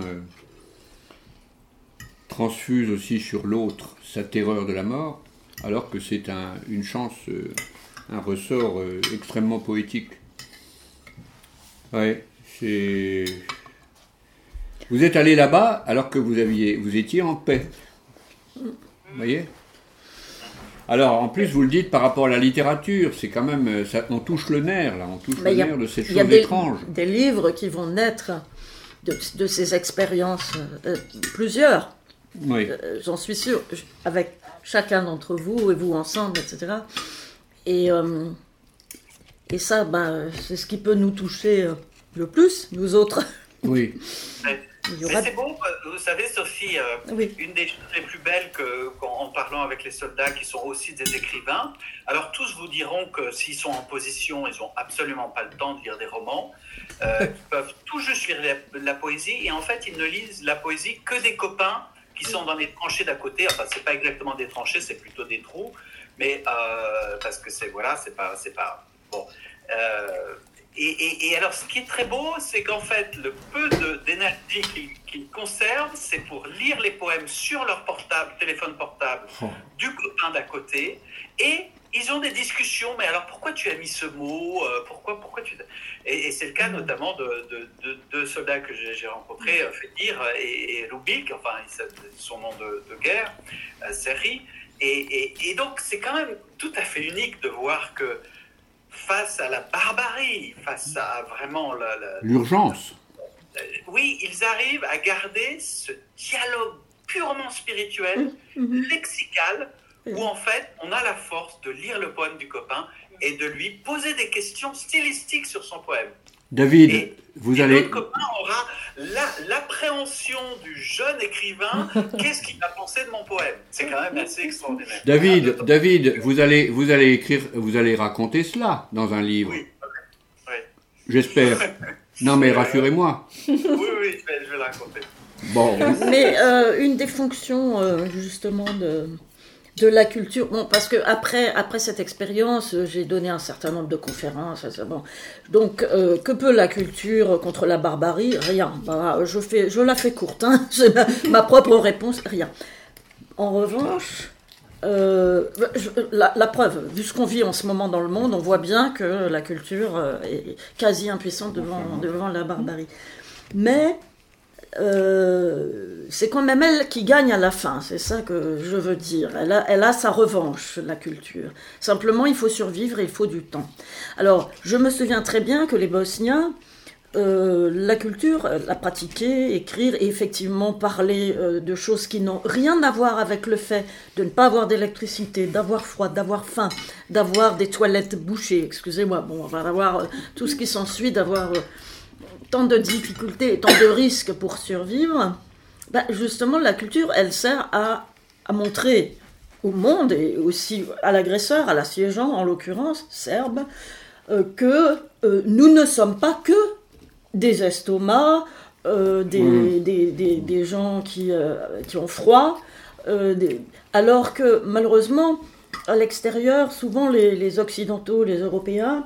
Speaker 3: transfuse aussi sur l'autre sa terreur de la mort, alors que c'est une chance, un ressort extrêmement poétique. Ouais, c'est... Vous êtes allé là-bas alors que vous étiez en paix. Vous voyez ? Alors, en plus, vous le dites par rapport à la littérature, c'est quand même... on touche le nerf, là, on touche le nerf de cette chose étrange.
Speaker 1: Il y a des livres qui vont naître de ces expériences, plusieurs.
Speaker 3: Oui.
Speaker 1: J'en suis sûre, avec chacun d'entre vous, et vous ensemble, etc. Et ça, c'est ce qui peut nous toucher le plus, nous autres.
Speaker 3: Oui.
Speaker 2: Mais c'est bon, vous savez, Sophie,
Speaker 1: oui.
Speaker 2: Une des choses les plus belles en parlant avec les soldats qui sont aussi des écrivains, alors tous vous diront que s'ils sont en position, ils n'ont absolument pas le temps de lire des romans, ils peuvent tout juste lire la poésie, et en fait, ils ne lisent la poésie que des copains qui sont dans les tranchées d'à côté. Enfin, c'est pas exactement des tranchées, c'est plutôt des trous, mais parce que c'est pas bon. Et alors, ce qui est très beau, c'est qu'en fait, le peu d'énergie qu'ils conservent, c'est pour lire les poèmes sur leur téléphone portable, du copain d'à côté, et ils ont des discussions. Mais alors, pourquoi tu as mis ce mot ? Pourquoi tu... Et c'est le cas notamment de deux soldats que j'ai rencontrés, Fedir et Lubik, enfin, son nom de guerre, Seri. Et donc, c'est quand même tout à fait unique de voir que face à la barbarie, face à vraiment
Speaker 3: l'urgence,
Speaker 2: oui, ils arrivent à garder ce dialogue purement spirituel, lexical, où en fait, on a la force de lire le poème du copain et de lui poser des questions stylistiques sur son poème.
Speaker 3: David,
Speaker 2: l'autre copain aura l'appréhension du jeune écrivain. Qu'est-ce qu'il va penser de mon poème? C'est quand même assez extraordinaire.
Speaker 3: David, vous allez écrire, vous allez raconter cela dans un livre.
Speaker 2: Oui.
Speaker 3: J'espère. Non, mais rassurez-moi.
Speaker 2: Oui, je vais le raconter.
Speaker 3: Bon.
Speaker 1: Mais une des fonctions, justement, de la culture, bon, parce que après cette expérience, j'ai donné un certain nombre de conférences. Bon. Donc, que peut la culture contre la barbarie? Rien. Bah, je la fais courte. Hein. C'est ma propre réponse. Rien. En revanche, la preuve, vu ce qu'on vit en ce moment dans le monde, on voit bien que la culture est quasi impuissante devant la barbarie. Mais c'est quand même elle qui gagne à la fin, c'est ça que je veux dire. Elle a sa revanche, la culture. Simplement, il faut survivre et il faut du temps. Alors, je me souviens très bien que les Bosniens, la culture, la pratiquer, écrire et effectivement parler de choses qui n'ont rien à voir avec le fait de ne pas avoir d'électricité, d'avoir froid, d'avoir faim, d'avoir des toilettes bouchées, excusez-moi, bon, on va avoir tout ce qui s'ensuit, d'avoir tant de difficultés et tant de risques pour survivre. Ben, justement, la culture, elle sert à montrer au monde et aussi à l'agresseur, à l'assiégeant, en l'occurrence, serbe, que nous ne sommes pas que des estomacs, des gens qui ont froid, alors que malheureusement, à l'extérieur, souvent les Occidentaux, les Européens,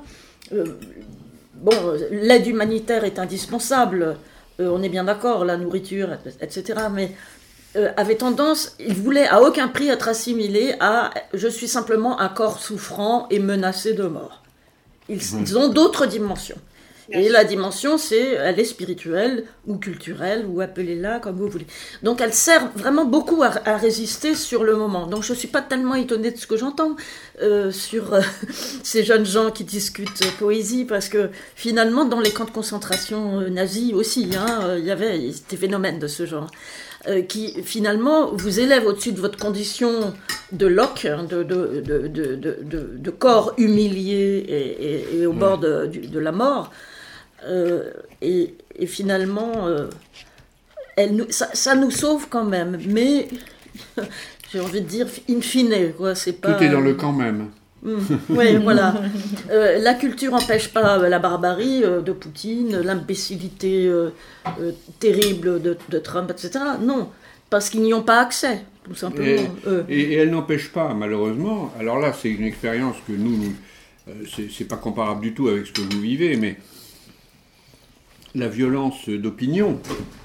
Speaker 1: l'aide humanitaire est indispensable, on est bien d'accord, la nourriture, etc., mais avaient tendance, ils voulaient à aucun prix être assimilés à « je suis simplement un corps souffrant et menacé de mort ». Ils ont d'autres dimensions. Et la dimension, elle est spirituelle ou culturelle, ou appelez-la comme vous voulez. Donc elle sert vraiment beaucoup à résister sur le moment. Donc je ne suis pas tellement étonnée de ce que j'entends sur ces jeunes gens qui discutent poésie, parce que finalement, dans les camps de concentration nazis aussi, il y avait des phénomènes de ce genre, qui finalement vous élèvent au-dessus de votre condition de loc, de corps humilié et au bord de la mort. Et finalement, ça nous sauve quand même, mais j'ai envie de dire in fine, quoi, c'est pas...
Speaker 3: Tout est dans le quand même.
Speaker 1: Oui, voilà. La culture n'empêche pas la barbarie de Poutine, l'imbécilité terrible de Trump, etc. Non, parce qu'ils n'y ont pas accès, tout simplement.
Speaker 3: Et elle n'empêche pas, malheureusement, alors là, c'est une expérience que nous c'est pas comparable du tout avec ce que vous vivez, mais la violence d'opinion,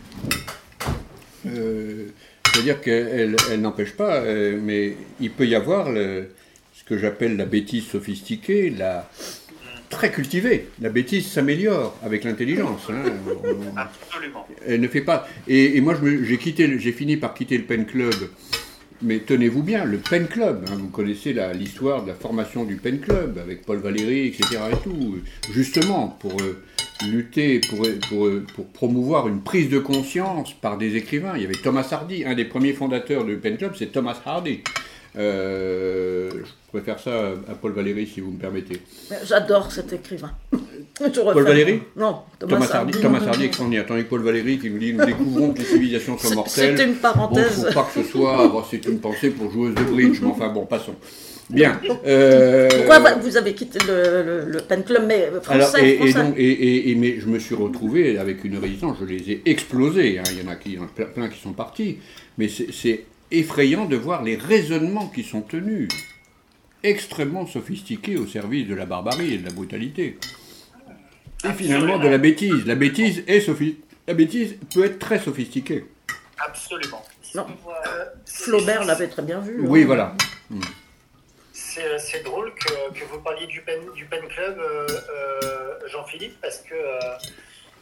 Speaker 3: c'est-à-dire qu'elle n'empêche pas, mais il peut y avoir ce que j'appelle la bêtise sophistiquée, très cultivée. La bêtise s'améliore avec l'intelligence.
Speaker 2: Absolument.
Speaker 3: Elle ne fait pas. Et moi, j'ai fini par quitter le Pen Club. Mais tenez-vous bien, le Pen Club, vous connaissez l'histoire de la formation du Pen Club avec Paul Valéry, etc. et tout, justement pour lutter, pour promouvoir une prise de conscience par des écrivains. Il y avait Thomas Hardy, un des premiers fondateurs du Pen Club, c'est Thomas Hardy. Je préfère ça à Paul Valéry, si vous me permettez.
Speaker 1: J'adore cet écrivain.
Speaker 3: Paul Valéry ?
Speaker 1: Non,
Speaker 3: Thomas Hardy. Thomas Hardy extraordinaire. Tandis que Paul Valéry qui nous dit « Nous découvrons que les civilisations sont mortelles ».
Speaker 1: C'était une parenthèse.
Speaker 3: Bon, il ne faut pas que ce soit... c'est une pensée pour joueuse de bridge, mais enfin bon, passons. Bien.
Speaker 1: Pourquoi vous avez quitté le Pen Club, mais français,
Speaker 3: mais je me suis retrouvé avec une résistance, je les ai explosés. Il y en a plein qui sont partis. Mais c'est effrayant de voir les raisonnements qui sont tenus, extrêmement sophistiqués au service de la barbarie et de la brutalité. Et finalement de la bêtise. La bêtise peut être très sophistiquée.
Speaker 2: Absolument.
Speaker 1: Non. Flaubert l'avait très bien vu.
Speaker 3: Oui, voilà.
Speaker 4: C'est drôle que vous parliez du Pen Club, Jean-Philippe, parce que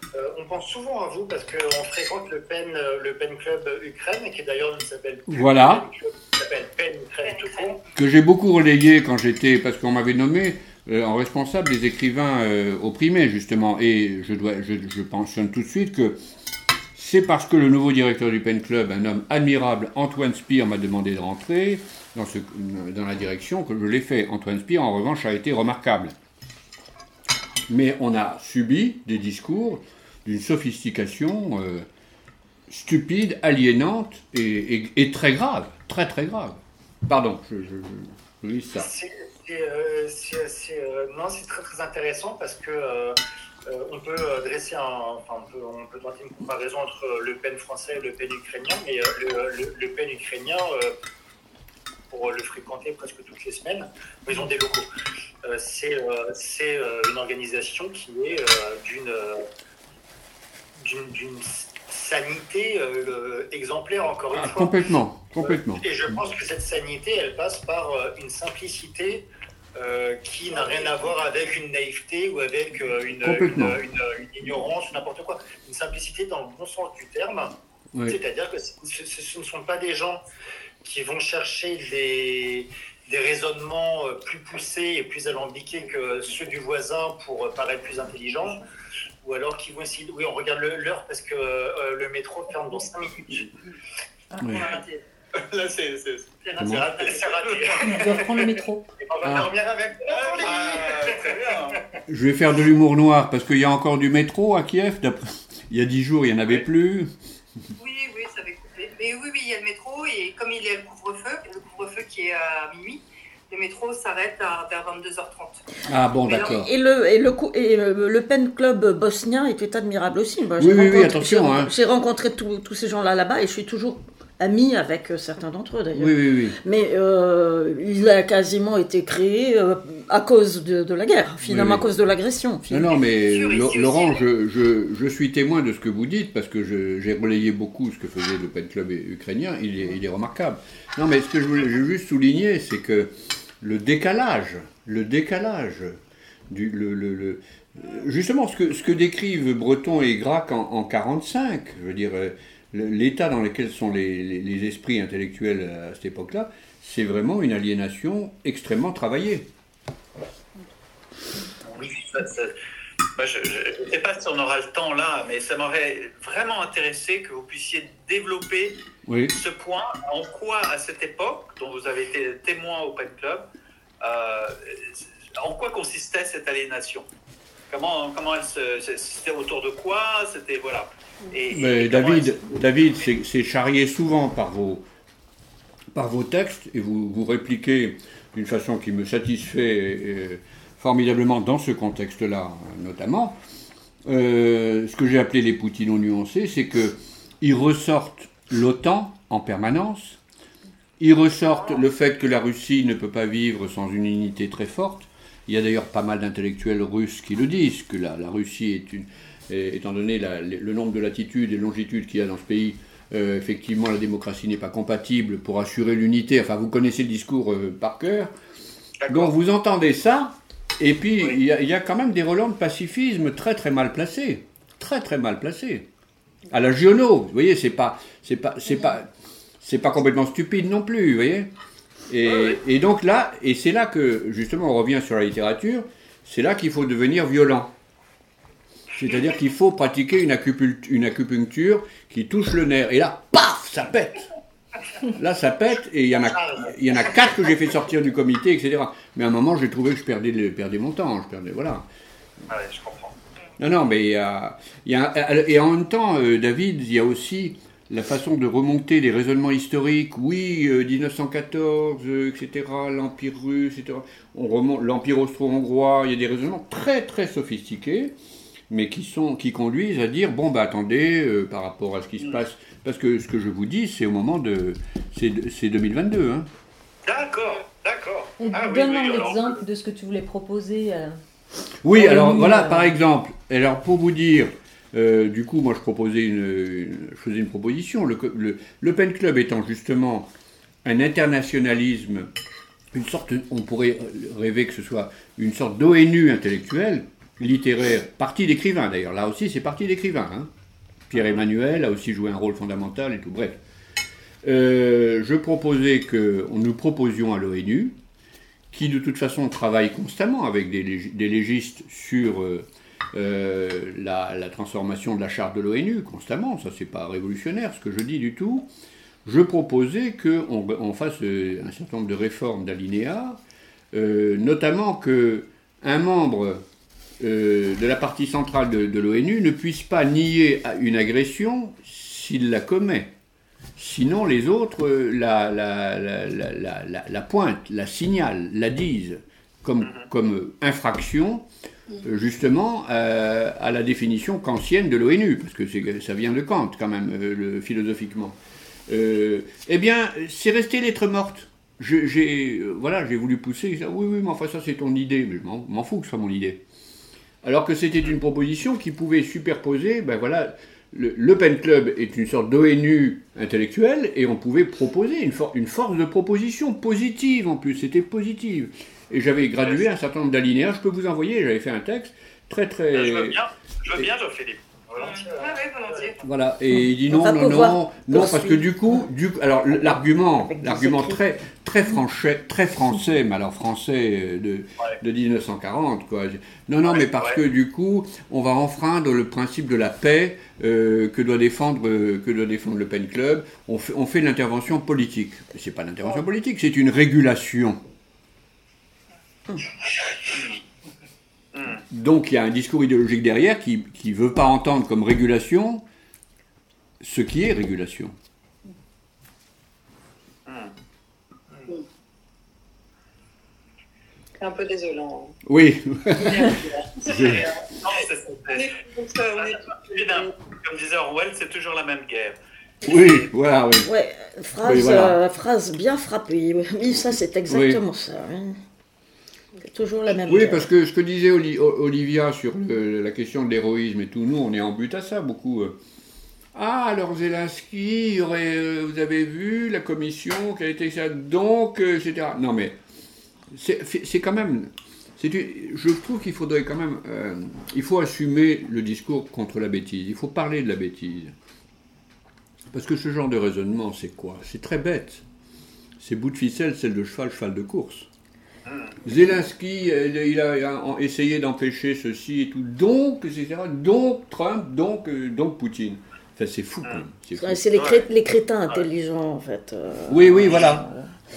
Speaker 4: On pense souvent à vous parce qu'on fréquente le Pen Club Ukraine, qui d'ailleurs ne s'appelle plus
Speaker 3: Voilà.
Speaker 4: Pen Club, il s'appelle Pen Ukraine tout court.
Speaker 3: Que j'ai beaucoup relayé quand j'étais, parce qu'on m'avait nommé en responsable des écrivains opprimés, justement. Et je mentionne tout de suite que c'est parce que le nouveau directeur du Pen Club, un homme admirable, Antoine Spire, m'a demandé de rentrer dans la direction que je l'ai fait. Antoine Spire, en revanche, a été remarquable. Mais on a subi des discours d'une sophistication stupide, aliénante et très grave, très très grave. Pardon, je lis ça.
Speaker 4: Non, c'est très très intéressant parce que on peut dresser on peut tenter une comparaison entre le Pen français et le Pen ukrainien, mais le Pen ukrainien, pour le fréquenter presque toutes les semaines, ils ont des locaux. C'est une organisation qui est d'une sanité exemplaire, encore une fois.
Speaker 3: Complètement.
Speaker 4: Et je pense que cette sanité, elle passe par une simplicité qui n'a rien à voir avec une naïveté ou avec une ignorance ou n'importe quoi. Une simplicité dans le bon sens du terme. Oui. C'est-à-dire que ce ne sont pas des gens qui vont chercher des raisonnements plus poussés et plus alambiqués que ceux du voisin pour paraître plus intelligents. Ou alors qui vont essayer on regarde l'heure parce que le métro ferme dans 5 minutes.
Speaker 3: Oui.
Speaker 4: Là, c'est raté.
Speaker 5: On doit reprendre le métro.
Speaker 4: On va dormir avec.
Speaker 2: Très bien.
Speaker 3: Je vais faire de l'humour noir parce qu'il y a encore du métro à Kiev. Il y a 10 jours, il n'y en avait plus.
Speaker 7: Oui, ça avait coupé. Mais oui, il y a le métro et comme il y a le couvre-feu qui est à minuit, le métro s'arrête vers 22h30.
Speaker 3: Ah bon, d'accord.
Speaker 1: Et le Pen Club bosnien était admirable aussi. Moi,
Speaker 3: oui, attention.
Speaker 1: J'ai rencontré tous ces gens-là là-bas et je suis toujours ami avec certains d'entre eux d'ailleurs.
Speaker 3: Oui.
Speaker 1: Mais il a quasiment été créé à cause de la guerre, finalement, à cause de l'agression.
Speaker 3: Non, mais Laurent, je suis témoin de ce que vous dites parce que j'ai relayé beaucoup ce que faisait le Pen Club ukrainien. Il est remarquable. Non, mais ce que je voulais juste souligner, c'est que le décalage, justement ce que décrivent Breton et Grac en 1945, je veux dire, l'état dans lequel sont les esprits intellectuels à cette époque-là, c'est vraiment une aliénation extrêmement travaillée.
Speaker 2: Oui, je ne sais pas si on aura le temps là, mais ça m'aurait vraiment intéressé que vous puissiez développer ce point, en quoi à cette époque, dont vous avez été témoin au Pen Club, en quoi consistait cette aliénation ? Comment c'était autour de quoi ? C'était voilà.
Speaker 3: Mais David, c'est charrié souvent par vos textes et vous répliquez d'une façon qui me satisfait formidablement dans ce contexte-là, notamment. Ce que j'ai appelé les poutinons nuancés, c'est qu'ils ressortent l'OTAN en permanence, ils ressortent le fait que la Russie ne peut pas vivre sans une unité très forte. Il y a d'ailleurs pas mal d'intellectuels russes qui le disent, que la Russie étant donné le nombre de latitudes et longitudes qu'il y a dans ce pays, effectivement la démocratie n'est pas compatible pour assurer l'unité. Enfin, vous connaissez le discours par cœur. Donc vous entendez ça, et puis il y a quand même des relents de pacifisme très très mal placés. Très très mal placés. À la Giono, vous voyez, c'est pas complètement stupide non plus, vous voyez. Et donc là, et c'est là que, justement, on revient sur la littérature, c'est là qu'il faut devenir violent. C'est-à-dire qu'il faut pratiquer une acupuncture qui touche le nerf. Et là, paf, ça pète. Là, ça pète, et il y en a 4 que j'ai fait sortir du comité, etc. Mais à un moment, j'ai trouvé que je perdais mon temps. Voilà.
Speaker 2: Ouais, je comprends.
Speaker 3: Non, mais et en même temps, David, il y a aussi la façon de remonter les raisonnements historiques, 1914, etc., l'Empire russe, etc. On remonte l'Empire austro-hongrois, il y a des raisonnements très très sophistiqués, mais qui conduisent à dire, attendez, par rapport à ce qui se passe, parce que ce que je vous dis, c'est au moment c'est 2022. Hein.
Speaker 2: D'accord.
Speaker 5: Donne-moi un exemple de ce que tu voulais proposer.
Speaker 3: Oui, alors voilà, par exemple, alors pour vous dire, du coup, moi je faisais une proposition. Le Pen Club étant justement un internationalisme, on pourrait rêver que ce soit une sorte d'ONU intellectuelle, littéraire, parti d'écrivain d'ailleurs, là aussi c'est parti d'écrivain. Hein. Pierre-Emmanuel a aussi joué un rôle fondamental et tout, bref. Nous proposions à l'ONU, qui de toute façon travaille constamment avec des légistes sur la transformation de la charte de l'ONU, constamment, ça c'est pas révolutionnaire ce que je dis du tout. Je proposais qu'on fasse un certain nombre de réformes d'alinéas, notamment qu'un membre de la partie centrale de l'ONU ne puisse pas nier une agression s'il la commet. Sinon, les autres la pointent, la signalent, la disent comme infraction, justement, à la définition kantienne de l'ONU, parce que ça vient de Kant, quand même, philosophiquement. Eh bien, c'est resté lettre morte. J'ai voulu pousser, oui, mais enfin, ça, c'est ton idée, mais je m'en fous que ce soit mon idée. Alors que c'était une proposition qui pouvait superposer, le Pen Club est une sorte d'ONU intellectuelle et on pouvait proposer une force de proposition positive en plus, c'était positive. Et j'avais gradué un certain nombre d'alinéas, je peux vous envoyer, j'avais fait un texte très très...
Speaker 2: Je veux bien, Jean-Philippe. Volontiers.
Speaker 7: Volontiers.
Speaker 3: Voilà, et il dit non, parce que du coup, alors l'argument très français, mais alors français de 1940, quoi. Non, mais parce que du coup, on va enfreindre le principe de la paix que doit défendre le Pen Club. On fait de l'intervention politique. C'est pas l'intervention politique, c'est une régulation. Donc il y a un discours idéologique derrière qui ne veut pas entendre comme régulation ce qui est régulation.
Speaker 8: C'est un peu désolant.
Speaker 3: Oui.
Speaker 2: Comme disait Orwell, c'est toujours la même guerre.
Speaker 3: Oui, voilà. Oui.
Speaker 1: Ouais, phrase bien frappée. Oui, ça c'est exactement ça. Oui. C'est toujours la même.
Speaker 3: Oui,
Speaker 1: guerre.
Speaker 3: parce que ce que disait Olivia sur la question de l'héroïsme et tout, nous on est en but à ça beaucoup. Alors Zelensky, vous avez vu la commission qui a été ça, donc, etc. Non mais c'est quand même. Je trouve qu'il faudrait quand même. Il faut assumer le discours contre la bêtise. Il faut parler de la bêtise. Parce que ce genre de raisonnement, c'est quoi? C'est très bête. C'est bout de ficelle, selle de cheval de course. Zelensky, il a essayé d'empêcher ceci et tout, donc, etc., donc Trump, donc Poutine. Enfin, c'est fou, quand même.
Speaker 1: C'est les crétins intelligents, en fait.
Speaker 3: Oui, voilà.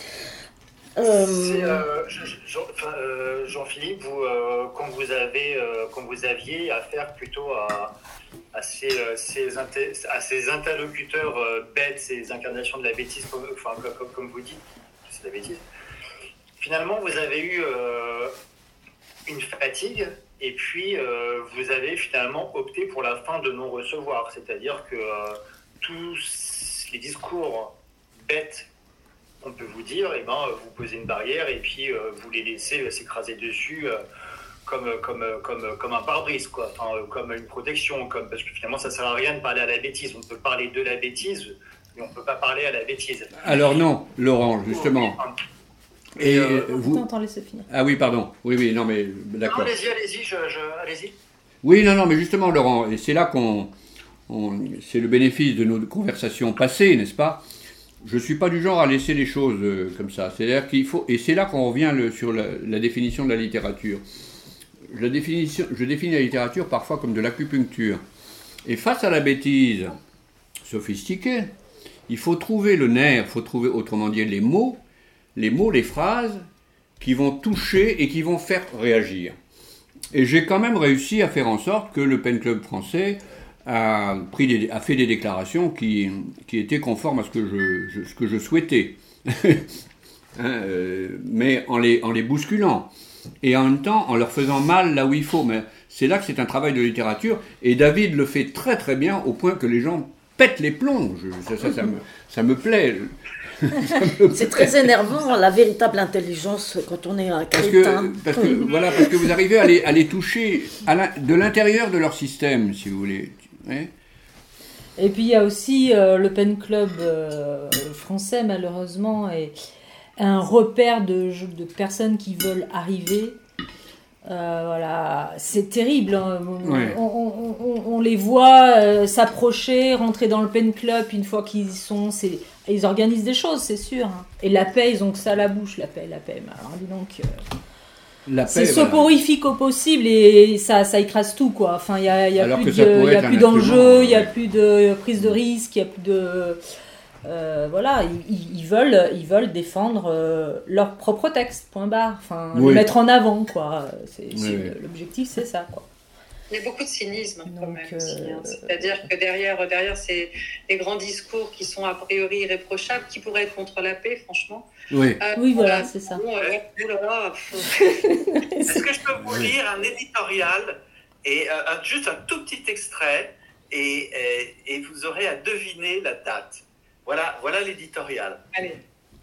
Speaker 4: Jean-Philippe, quand vous aviez affaire plutôt à ces interlocuteurs bêtes, ces incarnations de la bêtise, comme vous dites, c'est la bêtise. Finalement, vous avez eu une fatigue et puis vous avez finalement opté pour la fin de non-recevoir. C'est-à-dire que tous les discours bêtes qu'on peut vous dire, vous posez une barrière et puis vous les laissez s'écraser dessus comme un pare-brise, quoi. Enfin, comme une protection. Parce que finalement, ça ne sert à rien de parler à la bêtise. On peut parler de la bêtise, mais on ne peut pas parler à la bêtise.
Speaker 3: Alors non, Laurent, justement. Et
Speaker 5: Attends, laissez finir.
Speaker 3: Ah oui, pardon. Oui, non, mais d'accord.
Speaker 4: Non, allez-y, allez-y.
Speaker 3: Oui, non, mais justement, Laurent, et c'est là c'est le bénéfice de nos conversations passées, n'est-ce pas? Je ne suis pas du genre à laisser les choses comme ça. C'est-à-dire qu'il faut, et c'est là qu'on revient sur la définition de la littérature. Je définis la littérature parfois comme de l'acupuncture. Et face à la bêtise sophistiquée, il faut trouver le nerf, il faut trouver, autrement dit, les mots, les phrases qui vont toucher et qui vont faire réagir. Et j'ai quand même réussi à faire en sorte que le Pen Club français a fait des déclarations qui étaient conformes à ce que je souhaitais, mais en les bousculant, et en même temps en leur faisant mal là où il faut. Mais c'est là que c'est un travail de littérature, et David le fait très très bien, au point que les gens pètent les plombs. Ça me plaît.
Speaker 1: C'est très énervant, la véritable intelligence quand on est un crétin.
Speaker 3: Parce que vous arrivez à les toucher de l'intérieur de leur système, si vous voulez. Ouais.
Speaker 5: Et puis il y a aussi le Pen Club français, malheureusement, est un repère de personnes qui veulent arriver Voilà, c'est terrible. Hein.
Speaker 3: Ouais.
Speaker 5: On les voit s'approcher, rentrer dans le pen club une fois qu'ils y sont. Ils organisent des choses, c'est sûr. Hein. Et la paix, ils ont que ça à la bouche, la paix. Alors dis donc,
Speaker 3: La
Speaker 5: c'est
Speaker 3: paix,
Speaker 5: soporifique au possible et ça écrase tout, quoi. Enfin, il y a
Speaker 3: Alors
Speaker 5: plus
Speaker 3: que ça pourrait être un
Speaker 5: d'enjeux, il y a
Speaker 3: instrument,
Speaker 5: plus de prise de risque, il y a plus de voilà, ils veulent défendre leur propre texte, point barre. Enfin,
Speaker 3: Oui.
Speaker 5: le mettre en avant, quoi.
Speaker 3: Oui.
Speaker 5: L'objectif, c'est ça, quoi.
Speaker 7: Il y a beaucoup de cynisme quand
Speaker 5: Donc,
Speaker 7: même aussi. Hein. C'est-à-dire que derrière c'est les grands discours qui sont a priori irréprochables, qui pourraient être contre la paix, franchement.
Speaker 3: Oui.
Speaker 5: Oui, voilà, c'est ça.
Speaker 7: Bon,
Speaker 2: Est-ce que je peux vous lire un éditorial et juste un tout petit extrait et vous aurez à deviner la date. Voilà l'éditorial.
Speaker 7: Allez.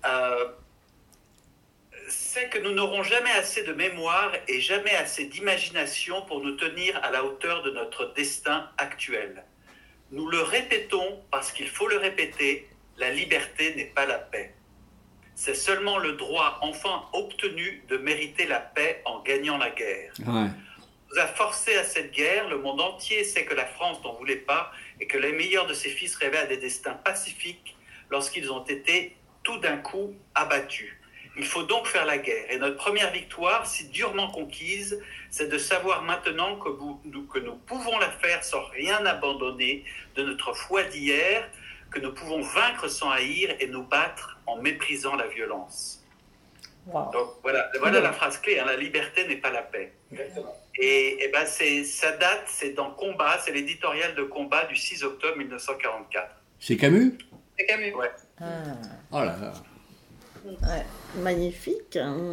Speaker 2: C'est que nous n'aurons jamais assez de mémoire et jamais assez d'imagination pour nous tenir à la hauteur de notre destin actuel. Nous le répétons parce qu'il faut le répéter, la liberté n'est pas la paix. C'est seulement le droit enfin obtenu de mériter la paix en gagnant la guerre.
Speaker 3: Ouais.
Speaker 2: On nous a forcés à cette guerre, le monde entier sait que la France n'en voulait pas et que les meilleurs de ses fils rêvaient à des destins pacifiques lorsqu'ils ont été tout d'un coup abattus. Il faut donc faire la guerre. Et notre première victoire, si durement conquise, c'est de savoir maintenant que nous pouvons la faire sans rien abandonner de notre foi d'hier, que nous pouvons vaincre sans haïr et nous battre en méprisant la violence.
Speaker 5: Wow.
Speaker 2: Donc voilà la phrase clé, hein, la liberté n'est pas la paix.
Speaker 4: Exactement.
Speaker 2: Et ben sa date, c'est dans Combat, c'est l'éditorial de Combat du 6 octobre 1944.
Speaker 3: C'est Camus?
Speaker 7: C'est Camus.
Speaker 2: Ouais.
Speaker 3: Oh là là.
Speaker 1: Ouais, magnifique. Hein.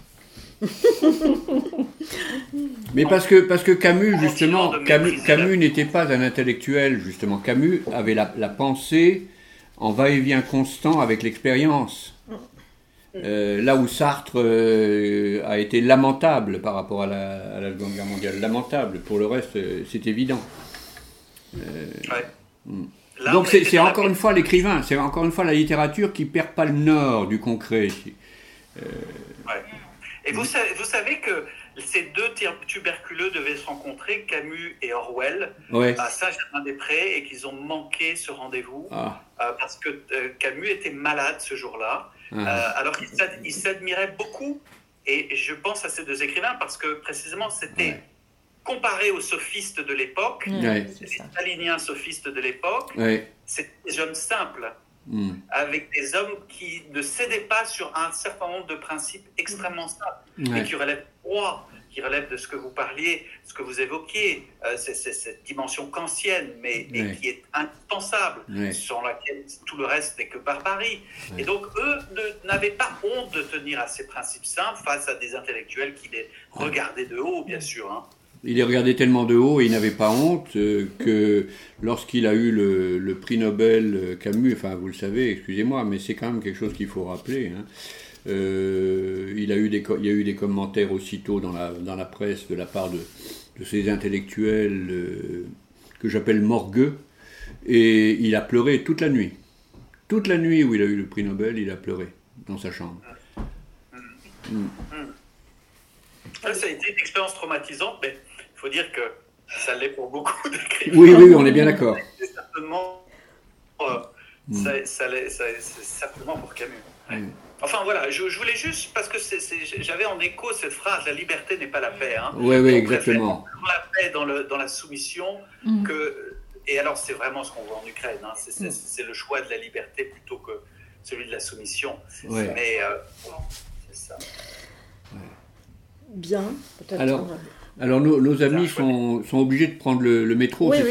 Speaker 3: Mais parce que Camus, justement,
Speaker 2: Continent de mépriser
Speaker 3: Camus n'était pas un intellectuel, justement. Camus avait la pensée en va-et-vient constant avec l'expérience. Là où Sartre a été lamentable par rapport à la Seconde Guerre mondiale. Lamentable. Pour le reste, c'est évident.
Speaker 2: Là,
Speaker 3: Donc
Speaker 2: on
Speaker 3: c'est
Speaker 2: était dans
Speaker 3: encore une fois l'écrivain, c'est encore une fois la littérature qui perd pas le nord du concret.
Speaker 2: Ouais. Et vous savez que ces deux tuberculeux devaient se rencontrer, Camus et Orwell,
Speaker 3: Ouais.
Speaker 2: à Saint-Germain-des-Prés, et qu'ils ont manqué ce rendez-vous parce que Camus était malade ce jour-là, alors qu'ils s'admiraient beaucoup. Et je pense à ces deux écrivains parce que précisément c'était comparé aux sophistes de l'époque,
Speaker 3: Ouais.
Speaker 2: les staliniens sophistes de l'époque, c'était des hommes simples. Avec des hommes qui ne cédaient pas sur un certain nombre de principes extrêmement simples et qui relèvent du droit, qui relèvent de ce que vous parliez, ce que vous évoquiez, c'est cette dimension kantienne, mais qui est indispensable, sans laquelle tout le reste n'est que barbarie. Et donc, eux n'avaient pas honte de tenir à ces principes simples face à des intellectuels qui les regardaient de haut, bien sûr. Hein.
Speaker 3: Il les regardait tellement de haut et il n'avait pas honte que lorsqu'il a eu le prix Nobel Camus, enfin vous le savez, excusez-moi, mais c'est quand même quelque chose qu'il faut rappeler. Hein, il y a eu des commentaires aussitôt dans la presse de la part de ces intellectuels que j'appelle morgueux, et il a pleuré toute la nuit. Toute la nuit où il a eu le prix Nobel, il a pleuré dans sa chambre.
Speaker 2: Ça a été une expérience traumatisante, mais il faut dire que ça l'est pour beaucoup d'écrivains.
Speaker 3: Oui, on est bien d'accord.
Speaker 2: C'est certainement, c'est certainement pour Camus. Enfin voilà, je voulais juste, parce que j'avais en écho cette phrase, la liberté n'est pas la paix. Hein.
Speaker 3: Oui, exactement.
Speaker 2: La paix dans la soumission, et alors c'est vraiment ce qu'on voit en Ukraine, hein. C'est le choix de la liberté plutôt que celui de la soumission. Mais c'est ça.
Speaker 1: Bien, peut-être.
Speaker 3: Alors nos amis sont obligés de prendre le métro, c'est ça ?